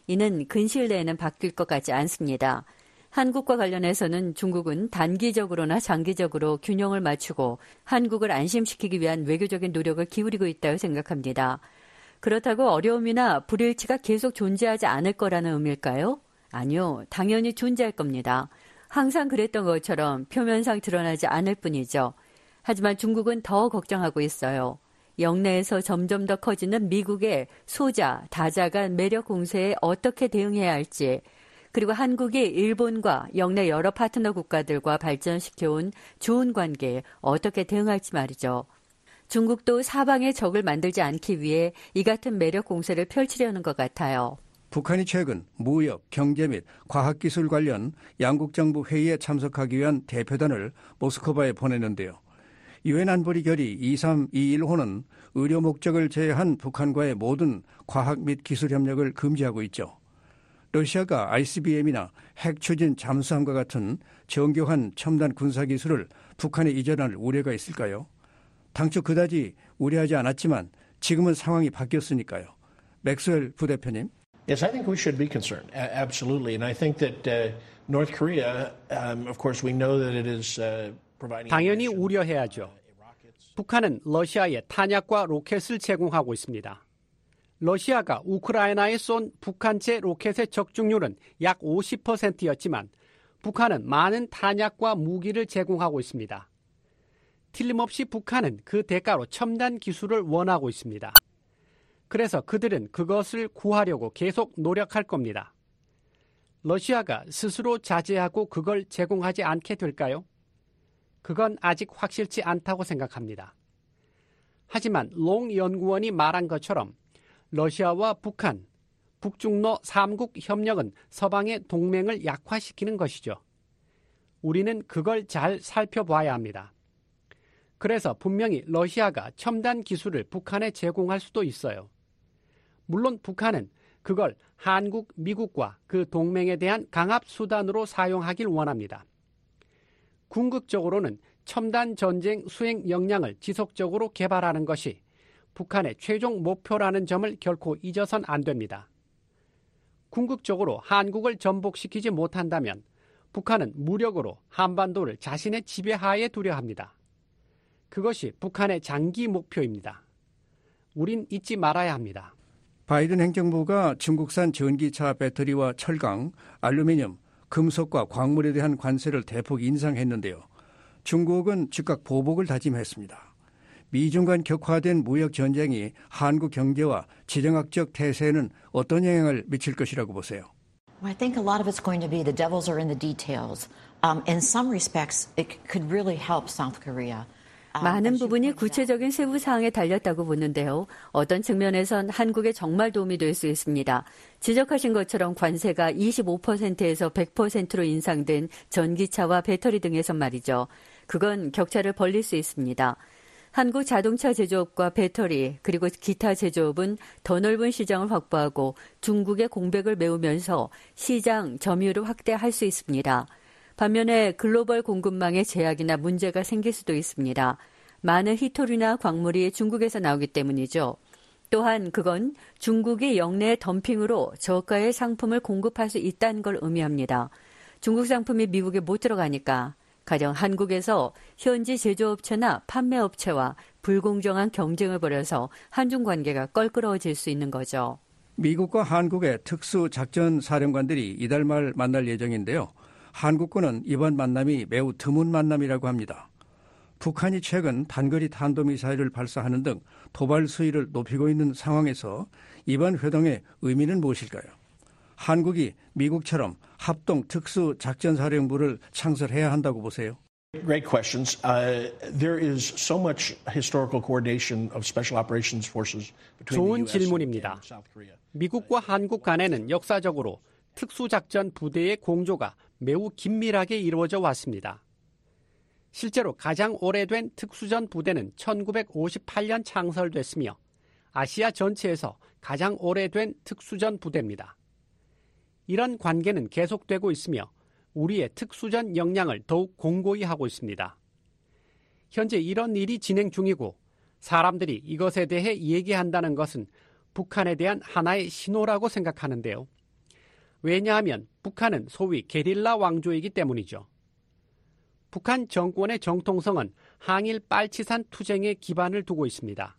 이는 근시일 내에는 바뀔 것 같지 않습니다. 한국과 관련해서는 중국은 단기적으로나 장기적으로 균형을 맞추고 한국을 안심시키기 위한 외교적인 노력을 기울이고 있다고 생각합니다. 그렇다고 어려움이나 불일치가 계속 존재하지 않을 거라는 의미일까요? 아니요, 당연히 존재할 겁니다. 항상 그랬던 것처럼 표면상 드러나지 않을 뿐이죠. 하지만 중국은 더 걱정하고 있어요. 영내에서 점점 더 커지는 미국의 소자, 다자간 매력 공세에 어떻게 대응해야 할지, 그리고 한국이 일본과 영내 여러 파트너 국가들과 발전시켜온 좋은 관계에 어떻게 대응할지 말이죠. 중국도 사방에 적을 만들지 않기 위해 이 같은 매력 공세를 펼치려는 것 같아요. 북한이 최근 무역, 경제 및 과학기술 관련 양국 정부 회의에 참석하기 위한 대표단을 모스크바에 보냈는데요. 유엔 안보리 결의 2321호는 의료 목적을 제외한 북한과의 모든 과학 및 기술 협력을 금지하고 있죠. 러시아가 ICBM이나 핵 추진 잠수함과 같은 정교한 첨단 군사기술을 북한에 이전할 우려가 있을까요? 당초 그다지 우려하지 않았지만 지금은 상황이 바뀌었으니까요. 맥스웰 부대표님. Yes, I think we should be concerned. Absolutely. And I think that North Korea, of course, we know that it is providing. 당연히 우려해야죠. 북한은 러시아에 탄약과 로켓을 제공하고 있습니다. 러시아가 우크라이나에 쏜 북한제 로켓의 적중률은 약 50%였지만 북한은 많은 탄약과 무기를 제공하고 있습니다. 틀림없이 북한은 그 대가로 첨단 기술을 원하고 있습니다. 그래서 그들은 그것을 구하려고 계속 노력할 겁니다. 러시아가 스스로 자제하고 그걸 제공하지 않게 될까요? 그건 아직 확실치 않다고 생각합니다. 하지만 롱 연구원이 말한 것처럼 러시아와 북한, 북중러 3국 협력은 서방의 동맹을 약화시키는 것이죠. 우리는 그걸 잘 살펴봐야 합니다. 그래서 분명히 러시아가 첨단 기술을 북한에 제공할 수도 있어요. 물론 북한은 그걸 한국, 미국과 그 동맹에 대한 강압 수단으로 사용하길 원합니다. 궁극적으로는 첨단 전쟁 수행 역량을 지속적으로 개발하는 것이 북한의 최종 목표라는 점을 결코 잊어선 안 됩니다. 궁극적으로 한국을 전복시키지 못한다면 북한은 무력으로 한반도를 자신의 지배하에 두려 합니다. 그것이 북한의 장기 목표입니다. 우린 잊지 말아야 합니다. 바이든 행정부가 중국산 전기차 배터리와 철강, 알루미늄, 금속과 광물에 대한 관세를 대폭 인상했는데요. 중국은 즉각 보복을 다짐했습니다. 미중 간 격화된 무역 전쟁이 한국 경제와 지정학적 태세에는 어떤 영향을 미칠 것이라고 보세요? Well, I think a lot of it's going to be the devils are in the details. In some respects, it could really help South Korea. 많은 부분이 구체적인 세부 사항에 달렸다고 보는데요. 어떤 측면에선 한국에 정말 도움이 될 수 있습니다. 지적하신 것처럼 관세가 25%에서 100%로 인상된 전기차와 배터리 등에선 말이죠. 그건 격차를 벌릴 수 있습니다. 한국 자동차 제조업과 배터리 그리고 기타 제조업은 더 넓은 시장을 확보하고 중국의 공백을 메우면서 시장 점유율을 확대할 수 있습니다. 반면에 글로벌 공급망에 제약이나 문제가 생길 수도 있습니다. 많은 희토류나 광물이 중국에서 나오기 때문이죠. 또한 그건 중국이 영내 덤핑으로 저가의 상품을 공급할 수 있다는 걸 의미합니다. 중국 상품이 미국에 못 들어가니까 가령 한국에서 현지 제조업체나 판매업체와 불공정한 경쟁을 벌여서 한중 관계가 껄끄러워질 수 있는 거죠. 미국과 한국의 특수작전사령관들이 이달 말 만날 예정인데요. 한국군은 이번 만남이 매우 드문 만남이라고 합니다. 북한이 최근 단거리 탄도미사일을 발사하는 등 도발 수위를 높이고 있는 상황에서 이번 회동의 의미는 무엇일까요? 한국이 미국처럼 합동 특수작전사령부를 창설해야 한다고 보세요. Great questions. There is so much historical coordination of special operations forces between the US 질문입니다. and South Korea. 미국과 한국 간에는 역사적으로 특수작전 부대의 공조가 매우 긴밀하게 이루어져 왔습니다. 실제로 가장 오래된 특수전 부대는 1958년 창설됐으며 아시아 전체에서 가장 오래된 특수전 부대입니다. 이런 관계는 계속되고 있으며 우리의 특수전 역량을 더욱 공고히 하고 있습니다. 현재 이런 일이 진행 중이고 사람들이 이것에 대해 얘기한다는 것은 북한에 대한 하나의 신호라고 생각하는데요. 왜냐하면 북한은 소위 게릴라 왕조이기 때문이죠. 북한 정권의 정통성은 항일 빨치산 투쟁에 기반을 두고 있습니다.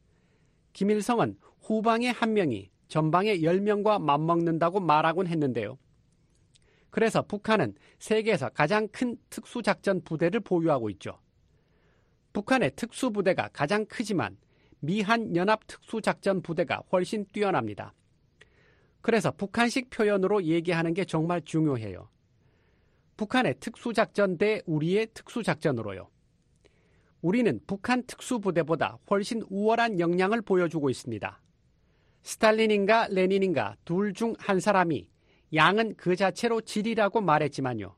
김일성은 후방의 1명이 전방의 10명과 맞먹는다고 말하곤 했는데요. 그래서 북한은 세계에서 가장 큰 특수작전 부대를 보유하고 있죠. 북한의 특수부대가 가장 크지만 미한 연합 특수작전 부대가 훨씬 뛰어납니다. 그래서 북한식 표현으로 얘기하는 게 정말 중요해요. 북한의 특수작전 대 우리의 특수작전으로요. 우리는 북한 특수부대보다 훨씬 우월한 역량을 보여주고 있습니다. 스탈린인가 레닌인가 둘 중 한 사람이 양은 그 자체로 질이라고 말했지만요.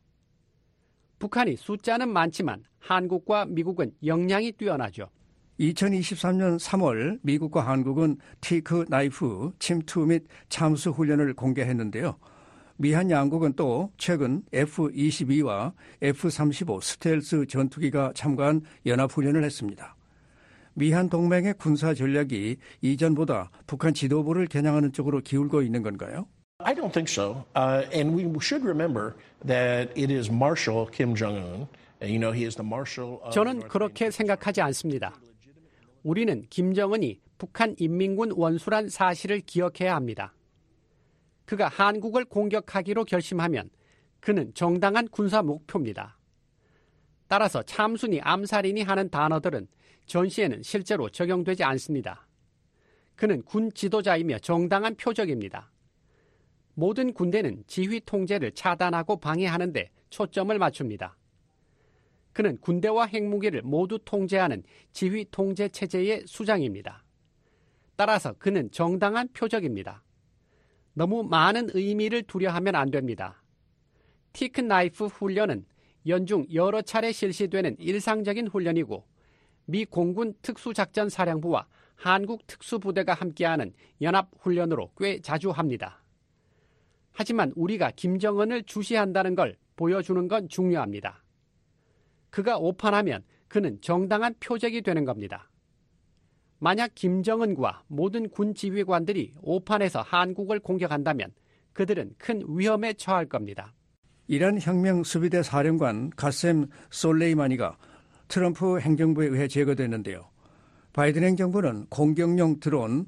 북한이 숫자는 많지만 한국과 미국은 역량이 뛰어나죠. 2023년 3월 미국과 한국은 티크 나이프 침투 및 참수 훈련을 공개했는데요. 미한 양국은 또 최근 F-22와 F-35 스텔스 전투기가 참가한 연합훈련을 했습니다. 미한 동맹의 군사 전략이 이전보다 북한 지도부를 겨냥하는 쪽으로 기울고 있는 건가요? I don't think so. And we should remember that it is Marshal Kim Jong-un. You know, he is the Marshal of 저는 그렇게 생각하지 않습니다. 우리는 김정은이 북한 인민군 원수란 사실을 기억해야 합니다. 그가 한국을 공격하기로 결심하면 그는 정당한 군사 목표입니다. 따라서 참순이 암살이니 하는 단어들은 전시에는 실제로 적용되지 않습니다. 그는 군 지도자이며 정당한 표적입니다. 모든 군대는 지휘 통제를 차단하고 방해하는 데 초점을 맞춥니다. 그는 군대와 핵무기를 모두 통제하는 지휘 통제 체제의 수장입니다. 따라서 그는 정당한 표적입니다. 너무 많은 의미를 두려하면 안 됩니다. 티크 나이프 훈련은 연중 여러 차례 실시되는 일상적인 훈련이고 미 공군 특수작전사령부와 한국 특수부대가 함께하는 연합훈련으로 꽤 자주 합니다. 하지만 우리가 김정은을 주시한다는 걸 보여주는 건 중요합니다. 그가 오판하면 그는 정당한 표적이 되는 겁니다. 만약 김정은과 모든 군 지휘관들이 오판해서 한국을 공격한다면 그들은 큰 위험에 처할 겁니다. 이란 혁명 수비대 사령관 가셈 솔레이마니가 트럼프 행정부에 의해 제거됐는데요. 바이든 행정부는 공격용 드론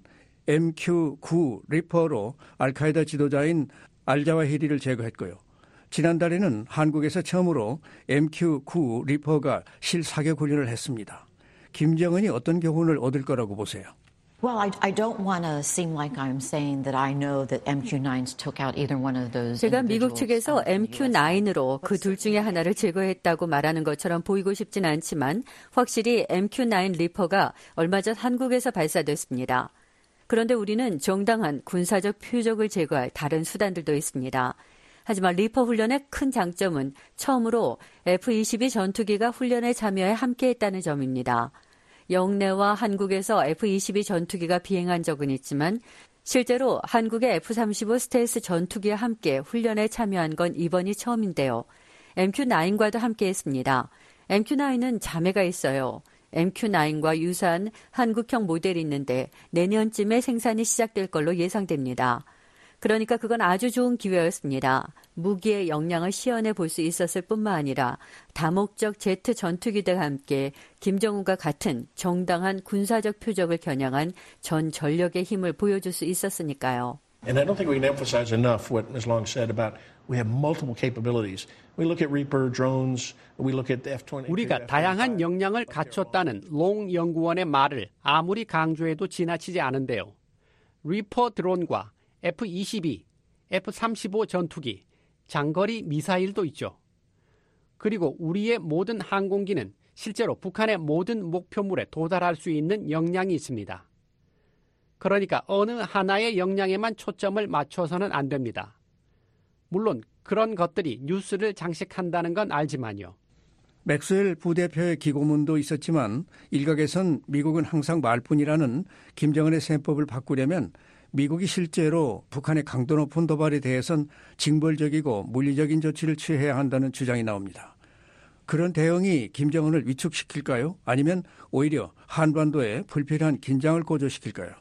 MQ-9 리퍼로 알카에다 지도자인 알자와히리를 제거했고요. 지난달에는 한국에서 처음으로 MQ-9 리퍼가 실사격 훈련을 했습니다. 김정은이 어떤 교훈을 얻을 거라고 보세요? Well, I don't want to seem like I'm saying that I know that MQ-9s took out either one of those. 제가 미국 측에서 MQ-9으로 그 둘 중에 하나를 제거했다고 말하는 것처럼 보이고 싶진 않지만 확실히 MQ-9 리퍼가 얼마 전 한국에서 발사됐습니다. 그런데 우리는 정당한 군사적 표적을 제거할 다른 수단들도 있습니다. 하지만 리퍼 훈련의 큰 장점은 처음으로 F-22 전투기가 훈련에 참여해 함께했다는 점입니다. 영내와 한국에서 F-22 전투기가 비행한 적은 있지만 실제로 한국의 F-35 스텔스 전투기와 함께 훈련에 참여한 건 이번이 처음인데요. MQ-9과도 함께했습니다. MQ-9은 자매가 있어요. MQ-9과 유사한 한국형 모델이 있는데 내년쯤에 생산이 시작될 걸로 예상됩니다. 그러니까 그건 아주 좋은 기회였습니다. 무기의 역량을 시연해 볼 수 있었을 뿐만 아니라 다목적 제트 전투기들과 함께 김정은과 같은 정당한 군사적 표적을 겨냥한 전 전력의 힘을 보여줄 수 있었으니까요. And I don't think we can emphasize enough what Ms. Long said about we have multiple capabilities. We look at Reaper drones, we look at the F-22. 우리가 다양한 역량을 갖췄다는 롱 연구원의 말을 아무리 강조해도 지나치지 않은데요. 리퍼 드론과 F-22, F-35 전투기, 장거리 미사일도 있죠. 그리고 우리의 모든 항공기는 실제로 북한의 모든 목표물에 도달할 수 있는 역량이 있습니다. 그러니까 어느 하나의 역량에만 초점을 맞춰서는 안 됩니다. 물론 그런 것들이 뉴스를 장식한다는 건 알지만요. 맥스웰 부대표의 기고문도 있었지만 일각에선 미국은 항상 말뿐이라는 김정은의 셈법을 바꾸려면 미국이 실제로 북한의 강도 높은 도발에 대해선 징벌적이고 물리적인 조치를 취해야 한다는 주장이 나옵니다. 그런 대응이 김정은을 위축시킬까요? 아니면 오히려 한반도에 불필요한 긴장을 고조시킬까요?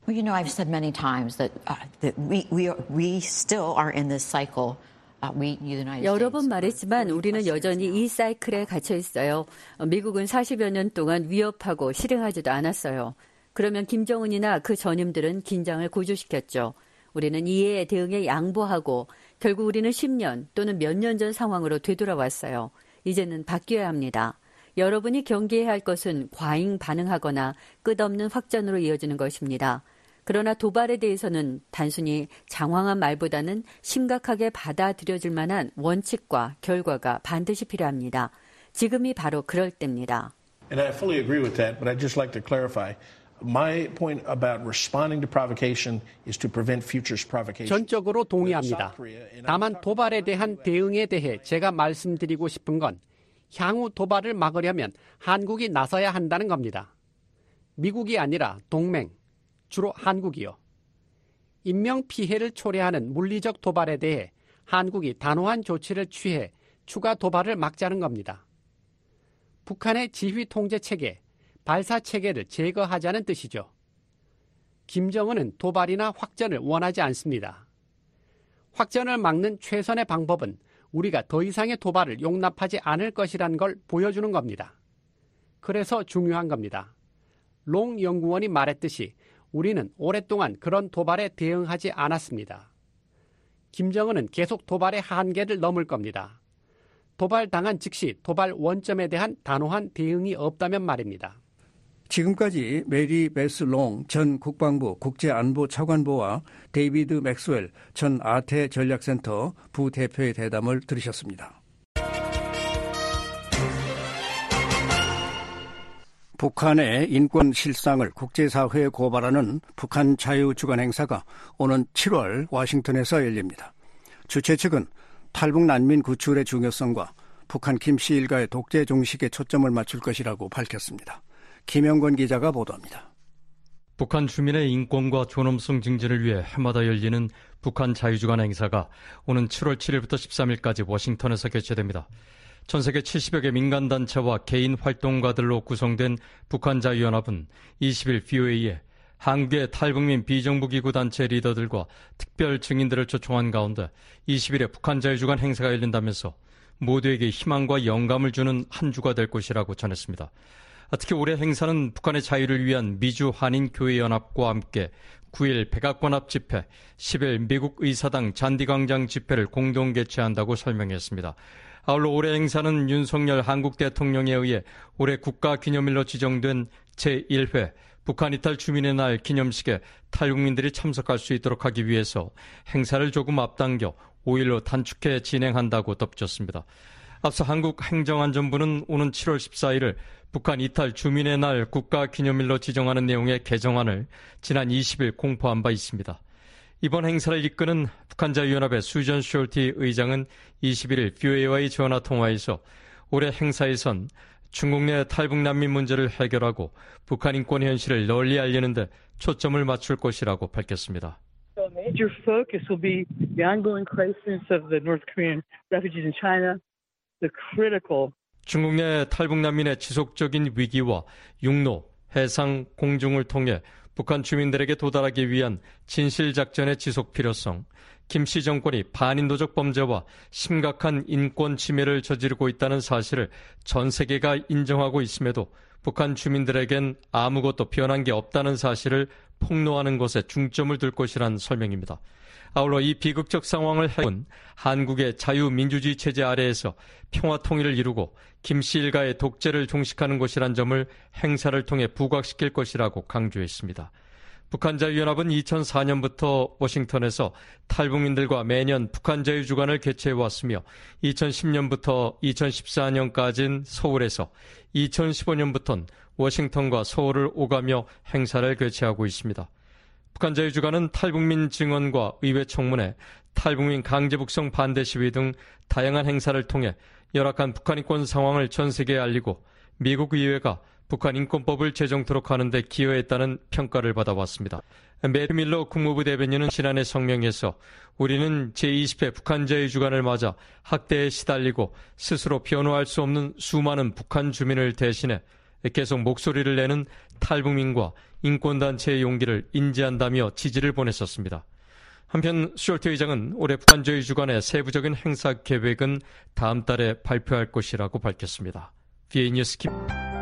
Well, you know, I've said many times that we still are in this cycle. 여러 번 말했지만 우리는 여전히 이 사이클에 갇혀 있어요. 미국은 40여 년 동안 위협하고 실행하지도 않았어요. 그러면 김정은이나 그 전임들은 긴장을 고조시켰죠. 우리는 이에 대응에 양보하고 결국 우리는 10년 또는 몇 년 전 상황으로 되돌아왔어요. 이제는 바뀌어야 합니다. 여러분이 경계해야 할 것은 과잉 반응하거나 끝없는 확전으로 이어지는 것입니다. 그러나 도발에 대해서는 단순히 장황한 말보다는 심각하게 받아들여질 만한 원칙과 결과가 반드시 필요합니다. 지금이 바로 그럴 때입니다. And I fully agree with that, but I'd just like to clarify. My point about responding to provocation is to prevent future provocation. 전적으로 동의합니다. 다만 도발에 대한 대응에 대해 제가 말씀드리고 싶은 건 향후 도발을 막으려면 한국이 나서야 한다는 겁니다. 미국이 아니라 동맹, 주로 한국이요. 인명피해를 초래하는 물리적 도발에 대해 한국이 단호한 조치를 취해 추가 도발을 막자는 겁니다. 북한의 지휘 통제 체계, 발사 체계를 제거하자는 뜻이죠. 김정은은 도발이나 확전을 원하지 않습니다. 확전을 막는 최선의 방법은 우리가 더 이상의 도발을 용납하지 않을 것이란 걸 보여주는 겁니다. 그래서 중요한 겁니다. 롱 연구원이 말했듯이 우리는 오랫동안 그런 도발에 대응하지 않았습니다. 김정은은 계속 도발의 한계를 넘을 겁니다. 도발당한 즉시 도발 원점에 대한 단호한 대응이 없다면 말입니다. 지금까지 메리 베스 롱 전 국방부 국제안보차관보와 데이비드 맥스웰 전 아태 전략센터 부대표의 대담을 들으셨습니다. 북한의 인권 실상을 국제사회에 고발하는 북한 자유주간 행사가 오는 7월 워싱턴에서 열립니다. 주최 측은 탈북 난민 구출의 중요성과 북한 김씨 일가의 독재 종식에 초점을 맞출 것이라고 밝혔습니다. 김영권 기자가 보도합니다. 북한 주민의 인권과 존엄성 증진을 위해 해마다 열리는 북한 자유주간 행사가 오는 7월 7일부터 13일까지 워싱턴에서 개최됩니다. 전 세계 70여 개 민간단체와 개인 활동가들로 구성된 북한자유연합은 20일 VOA에 한국의 탈북민 비정부기구 단체 리더들과 특별 증인들을 초청한 가운데 20일에 북한자유주간 행사가 열린다면서 모두에게 희망과 영감을 주는 한 주가 될 것이라고 전했습니다. 특히 올해 행사는 북한의 자유를 위한 미주 한인교회연합과 함께 9일 백악관 앞 집회, 10일 미국 의사당 잔디광장 집회를 공동 개최한다고 설명했습니다. 아울러 올해 행사는 윤석열 한국 대통령에 의해 올해 국가기념일로 지정된 제1회 북한 이탈 주민의 날 기념식에 탈북민들이 참석할 수 있도록 하기 위해서 행사를 조금 앞당겨 5일로 단축해 진행한다고 덧붙였습니다. 앞서 한국행정안전부는 오는 7월 14일을 북한 이탈 주민의 날 국가기념일로 지정하는 내용의 개정안을 지난 20일 공포한 바 있습니다. 이번 행사를 이끄는 북한자유연합의 수전 숄티 의장은 21일 VOA와의 전화통화에서 올해 행사에선 중국 내 탈북 난민 문제를 해결하고 북한 인권 현실을 널리 알리는 데 초점을 맞출 것이라고 밝혔습니다. So a major focus will be the ongoing crisis of the North Korean refugees in China, the critical 중국 내 탈북 난민의 지속적인 위기와 육로, 해상, 공중을 통해 북한 주민들에게 도달하기 위한 진실작전의 지속 필요성, 김씨 정권이 반인도적 범죄와 심각한 인권 침해를 저지르고 있다는 사실을 전 세계가 인정하고 있음에도 북한 주민들에겐 아무것도 변한 게 없다는 사실을 폭로하는 것에 중점을 둘 것이란 설명입니다. 아울러 이 비극적 상황을 해온 한국의 자유민주주의 체제 아래에서 평화통일을 이루고 김씨 일가의 독재를 종식하는 것이란 점을 행사를 통해 부각시킬 것이라고 강조했습니다. 북한자유연합은 2004년부터 워싱턴에서 탈북민들과 매년 북한자유주간을 개최해왔으며 2010년부터 2014년까지는 서울에서 2015년부터는 워싱턴과 서울을 오가며 행사를 개최하고 있습니다. 북한자유주간은 탈북민 증언과 의회 청문회, 탈북민 강제북송 반대 시위 등 다양한 행사를 통해 열악한 북한 인권 상황을 전 세계에 알리고 미국 의회가 북한 인권법을 제정토록 하는 데 기여했다는 평가를 받아왔습니다. 매리 밀러 국무부 대변인은 지난해 성명에서 우리는 제20회 북한자유주간을 맞아 학대에 시달리고 스스로 변호할 수 없는 수많은 북한 주민을 대신해 계속 목소리를 내는 탈북민과 인권단체의 용기를 인지한다며 지지를 보냈었습니다. 한편 숄트 의장은 올해 북한주의 주간의 세부적인 행사 계획은 다음 달에 발표할 것이라고 밝혔습니다. VA 뉴스 김.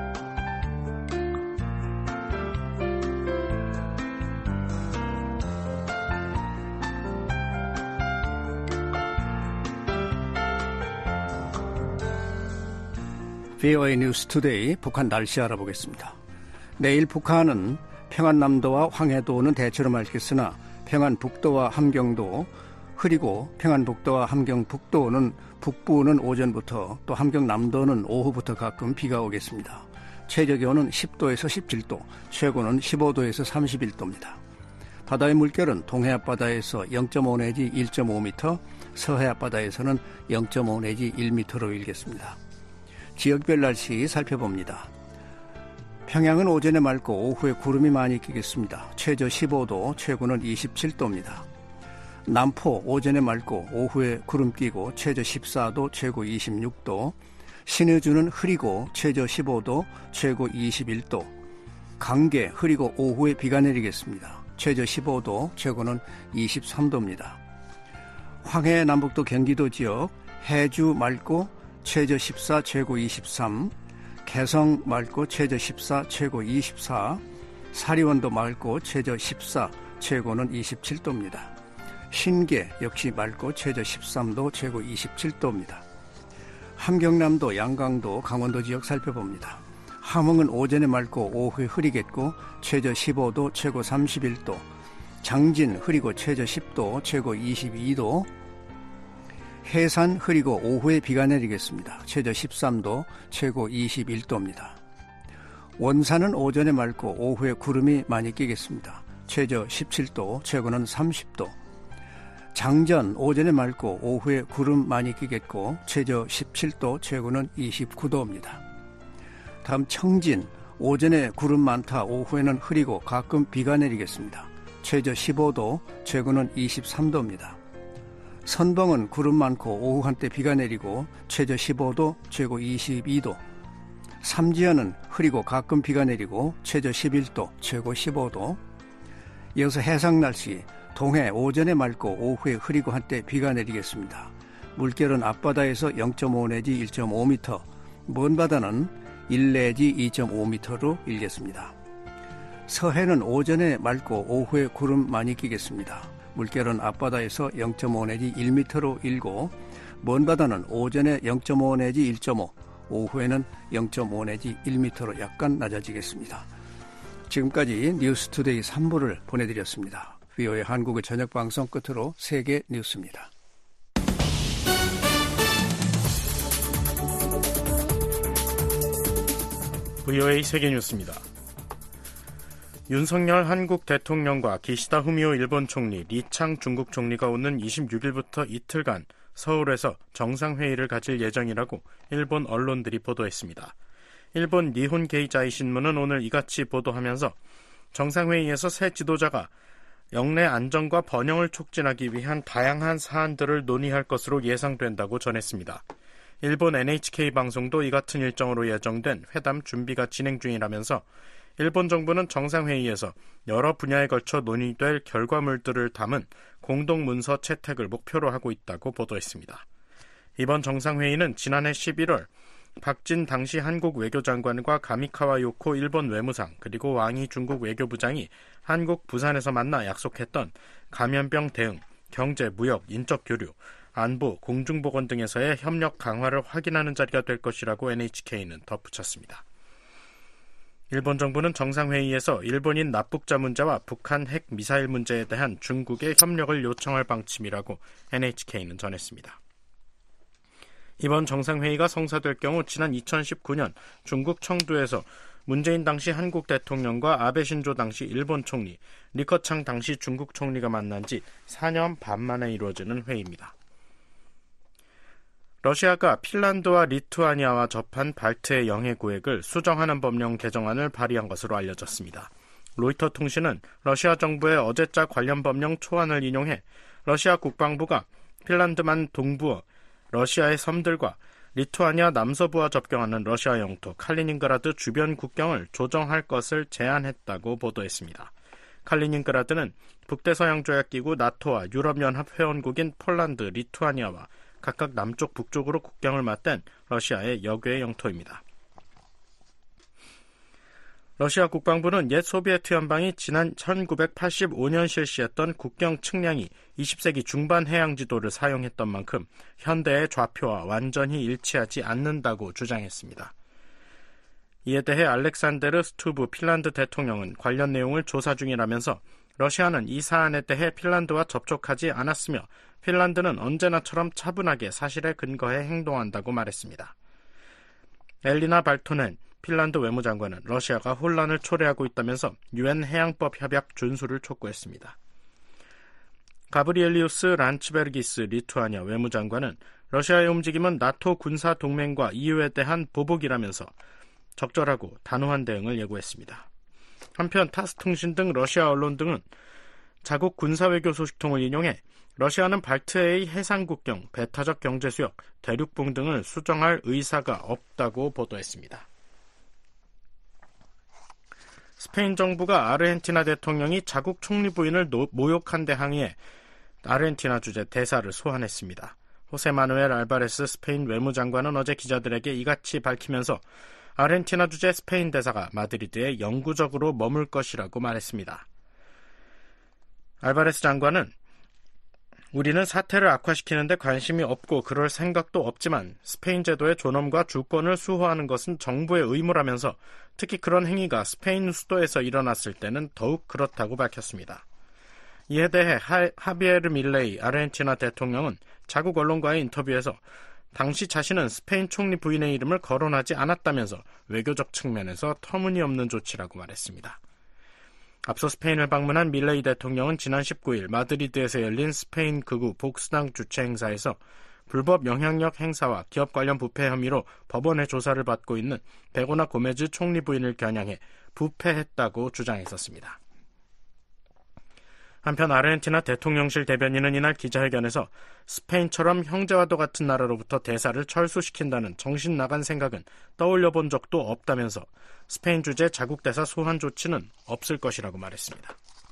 VOA 뉴스 투데이 북한 날씨 알아보겠습니다. 내일 북한은 평안남도와 황해도는 대체로 맑겠으나 평안북도와 함경도 흐리고 평안북도와 함경북도는 북부는 오전부터 또 함경남도는 오후부터 가끔 비가 오겠습니다. 최저기온은 10도에서 17도, 최고는 15도에서 31도입니다. 바다의 물결은 동해 앞바다에서 0.5 내지 1.5m, 서해 앞바다에서는 0.5 내지 1m로 일겠습니다. 지역별 날씨 살펴봅니다. 평양은 오전에 맑고 오후에 구름이 많이 끼겠습니다. 최저 15도, 최고는 27도입니다. 남포 오전에 맑고 오후에 구름 끼고 최저 14도, 최고 26도. 신의주는 흐리고 최저 15도, 최고 21도. 강계 흐리고 오후에 비가 내리겠습니다. 최저 15도, 최고는 23도입니다. 황해 남북도 경기도 지역 해주 맑고 최저 14, 최고 23, 개성 맑고 최저 14, 최고 24, 사리원도 맑고 최저 14, 최고는 27도입니다. 신계 역시 맑고 최저 13도, 최고 27도입니다. 함경남도, 양강도, 강원도 지역 살펴봅니다. 함흥은 오전에 맑고 오후에 흐리겠고 최저 15도, 최고 31도, 장진 흐리고 최저 10도, 최고 22도, 해산 흐리고 오후에 비가 내리겠습니다. 최저 13도, 최고 21도입니다. 원산은 오전에 맑고 오후에 구름이 많이 끼겠습니다. 최저 17도, 최고는 30도. 장전 오전에 맑고 오후에 구름 많이 끼겠고 최저 17도, 최고는 29도입니다. 다음 청진 오전에 구름 많다, 오후에는 흐리고 가끔 비가 내리겠습니다. 최저 15도, 최고는 23도입니다. 선봉은 구름 많고 오후 한때 비가 내리고 최저 15도, 최고 22도. 삼지연은 흐리고 가끔 비가 내리고 최저 11도, 최고 15도. 이어서 해상 날씨. 동해 오전에 맑고 오후에 흐리고 한때 비가 내리겠습니다. 물결은 앞바다에서 0.5 내지 1.5m, 먼 바다는 1 내지 2.5m로 일겠습니다. 서해는 오전에 맑고 오후에 구름 많이 끼겠습니다. 물결은 앞바다에서 0.5 내지 1m로 일고 먼 바다는 오전에 0.5 내지 1.5, 오후에는 0.5 내지 1m로 약간 낮아지겠습니다. 지금까지 뉴스투데이 3부를 보내드렸습니다. VOA 한국의 저녁방송 끝으로 세계 뉴스입니다. VOA 세계 뉴스입니다. 윤석열 한국 대통령과 기시다 후미오 일본 총리, 리창 중국 총리가 오는 26일부터 이틀간 서울에서 정상회의를 가질 예정이라고 일본 언론들이 보도했습니다. 일본 니혼 게이자이 신문은 오늘 이같이 보도하면서 정상회의에서 새 지도자가 영내 안정과 번영을 촉진하기 위한 다양한 사안들을 논의할 것으로 예상된다고 전했습니다. 일본 NHK 방송도 이 같은 일정으로 예정된 회담 준비가 진행 중이라면서 일본 정부는 정상회의에서 여러 분야에 걸쳐 논의될 결과물들을 담은 공동문서 채택을 목표로 하고 있다고 보도했습니다. 이번 정상회의는 지난해 11월 박진 당시 한국 외교장관과 가미카와 요코 일본 외무상 그리고 왕이 중국 외교부장이 한국 부산에서 만나 약속했던 감염병 대응, 경제, 무역, 인적 교류, 안보, 공중보건 등에서의 협력 강화를 확인하는 자리가 될 것이라고 NHK는 덧붙였습니다. 일본 정부는 정상회의에서 일본인 납북자 문제와 북한 핵 미사일 문제에 대한 중국의 협력을 요청할 방침이라고 NHK는 전했습니다. 이번 정상회의가 성사될 경우 지난 2019년 중국 청두에서 문재인 당시 한국 대통령과 아베 신조 당시 일본 총리, 리커창 당시 중국 총리가 만난 지 4년 반 만에 이루어지는 회의입니다. 러시아가 핀란드와 리투아니아와 접한 발트해 영해 구획을 수정하는 법령 개정안을 발의한 것으로 알려졌습니다. 로이터 통신은 러시아 정부의 어제자 관련 법령 초안을 인용해 러시아 국방부가 핀란드만 동부어 러시아의 섬들과 리투아니아 남서부와 접경하는 러시아 영토 칼리닝그라드 주변 국경을 조정할 것을 제안했다고 보도했습니다. 칼리닝그라드는 북대서양조약기구 나토와 유럽연합 회원국인 폴란드, 리투아니아와 각각 남쪽 북쪽으로 국경을 맞댄 러시아의 여교의 영토입니다. 러시아 국방부는 옛 소비에트 연방이 지난 1985년 실시했던 국경 측량이 20세기 중반 해양 지도를 사용했던 만큼 현대의 좌표와 완전히 일치하지 않는다고 주장했습니다. 이에 대해 알렉산데르 스투브 핀란드 대통령은 관련 내용을 조사 중이라면서 러시아는 이 사안에 대해 핀란드와 접촉하지 않았으며 핀란드는 언제나처럼 차분하게 사실에 근거해 행동한다고 말했습니다. 엘리나 발토넨 핀란드 외무장관은 러시아가 혼란을 초래하고 있다면서 유엔 해양법 협약 준수를 촉구했습니다. 가브리엘리우스 란츠베르기스 리투아니아 외무장관은 러시아의 움직임은 나토 군사 동맹과 EU에 대한 보복이라면서 적절하고 단호한 대응을 예고했습니다. 한편 타스통신 등 러시아 언론 등은 자국 군사외교 소식통을 인용해 러시아는 발트해의 해상국경, 배타적 경제수역, 대륙붕 등을 수정할 의사가 없다고 보도했습니다. 스페인 정부가 아르헨티나 대통령이 자국 총리 부인을 모욕한 데 항의해 아르헨티나 주재 대사를 소환했습니다. 호세 마누엘 알바레스 스페인 외무장관은 어제 기자들에게 이같이 밝히면서 아르헨티나 주재 스페인 대사가 마드리드에 영구적으로 머물 것이라고 말했습니다. 알바레스 장관은 우리는 사태를 악화시키는 데 관심이 없고 그럴 생각도 없지만 스페인 제도의 존엄과 주권을 수호하는 것은 정부의 의무라면서 특히 그런 행위가 스페인 수도에서 일어났을 때는 더욱 그렇다고 밝혔습니다. 이에 대해 하비에르 밀레이 아르헨티나 대통령은 자국 언론과의 인터뷰에서 당시 자신은 스페인 총리 부인의 이름을 거론하지 않았다면서 외교적 측면에서 터무니없는 조치라고 말했습니다. 앞서 스페인을 방문한 밀레이 대통령은 지난 19일 마드리드에서 열린 스페인 극우 복수당 주최 행사에서 불법 영향력 행사와 기업 관련 부패 혐의로 법원의 조사를 받고 있는 베고나 고메즈 총리 부인을 겨냥해 부패했다고 주장했었습니다. 한편 아르헨티나 대통령실 대변인은 이날 기자회견에서 스페인처럼 형제와도 같은 나라로부터 대사를 철수시킨다는 정신 나간 생각은 떠올려 본 적도 없다면서 스페인 주재 자국 대사 소환 조치는 없을 것이라고 말했습니다.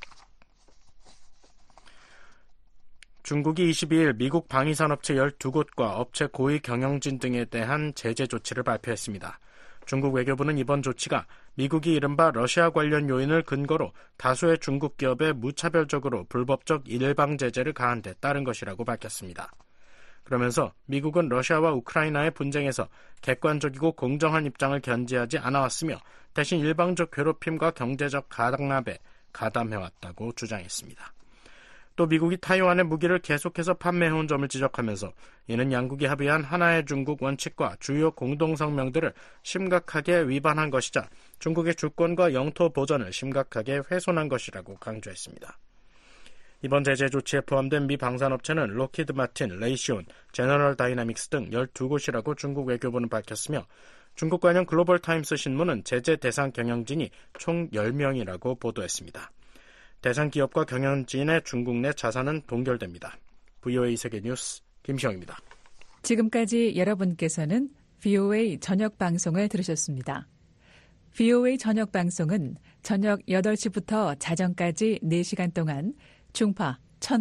중국이 22일 미국 방위산업체 12곳과 업체 고위 경영진 등에 대한 제재 조치를 발표했습니다. 중국 외교부는 이번 조치가 미국이 이른바 러시아 관련 요인을 근거로 다수의 중국 기업에 무차별적으로 불법적 일방 제재를 가한 데 따른 것이라고 밝혔습니다. 그러면서 미국은 러시아와 우크라이나의 분쟁에서 객관적이고 공정한 입장을 견지하지 않아왔으며 대신 일방적 괴롭힘과 경제적 강압에 가담해왔다고 주장했습니다. 또 미국이 타이완에 무기를 계속해서 판매해온 점을 지적하면서 이는 양국이 합의한 하나의 중국 원칙과 주요 공동성명들을 심각하게 위반한 것이자 중국의 주권과 영토 보전을 심각하게 훼손한 것이라고 강조했습니다. 이번 제재 조치에 포함된 미 방산업체는 로키드 마틴, 레이시온, 제너럴 다이나믹스 등 12곳이라고 중국 외교부는 밝혔으며 중국 관련 글로벌 타임스 신문은 제재 대상 경영진이 총 10명이라고 보도했습니다. 대상 기업과 경영진의 중국 내 자산은 동결됩니다. VOA 세계뉴스 김시영입니다. 지금까지 여러분께서는 VOA 저녁 방송을 들으셨습니다. VOA 저녁 방송은 저녁 8시부터 자정까지 4시간 동안 중파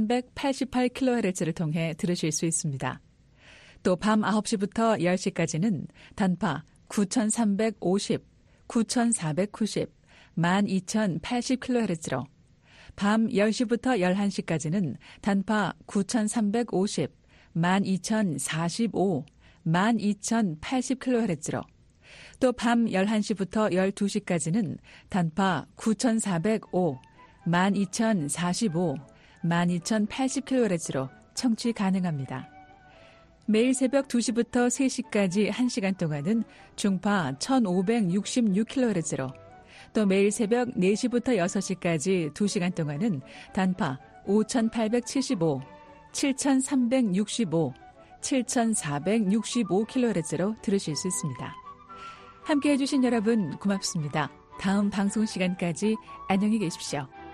1188kHz를 통해 들으실 수 있습니다. 또 밤 9시부터 10시까지는 단파 9350, 9490, 12080kHz로 밤 10시부터 11시까지는 단파 9350, 12045, 12080kHz로 또 밤 11시부터 12시까지는 단파 9405, 12045, 12080kHz로 청취 가능합니다. 매일 새벽 2시부터 3시까지 1시간 동안은 중파 1566kHz로 또 매일 새벽 4시부터 6시까지 2시간 동안은 단파 5875, 7365, 7465kHz로 들으실 수 있습니다. 함께해 주신 여러분 고맙습니다. 다음 방송 시간까지 안녕히 계십시오.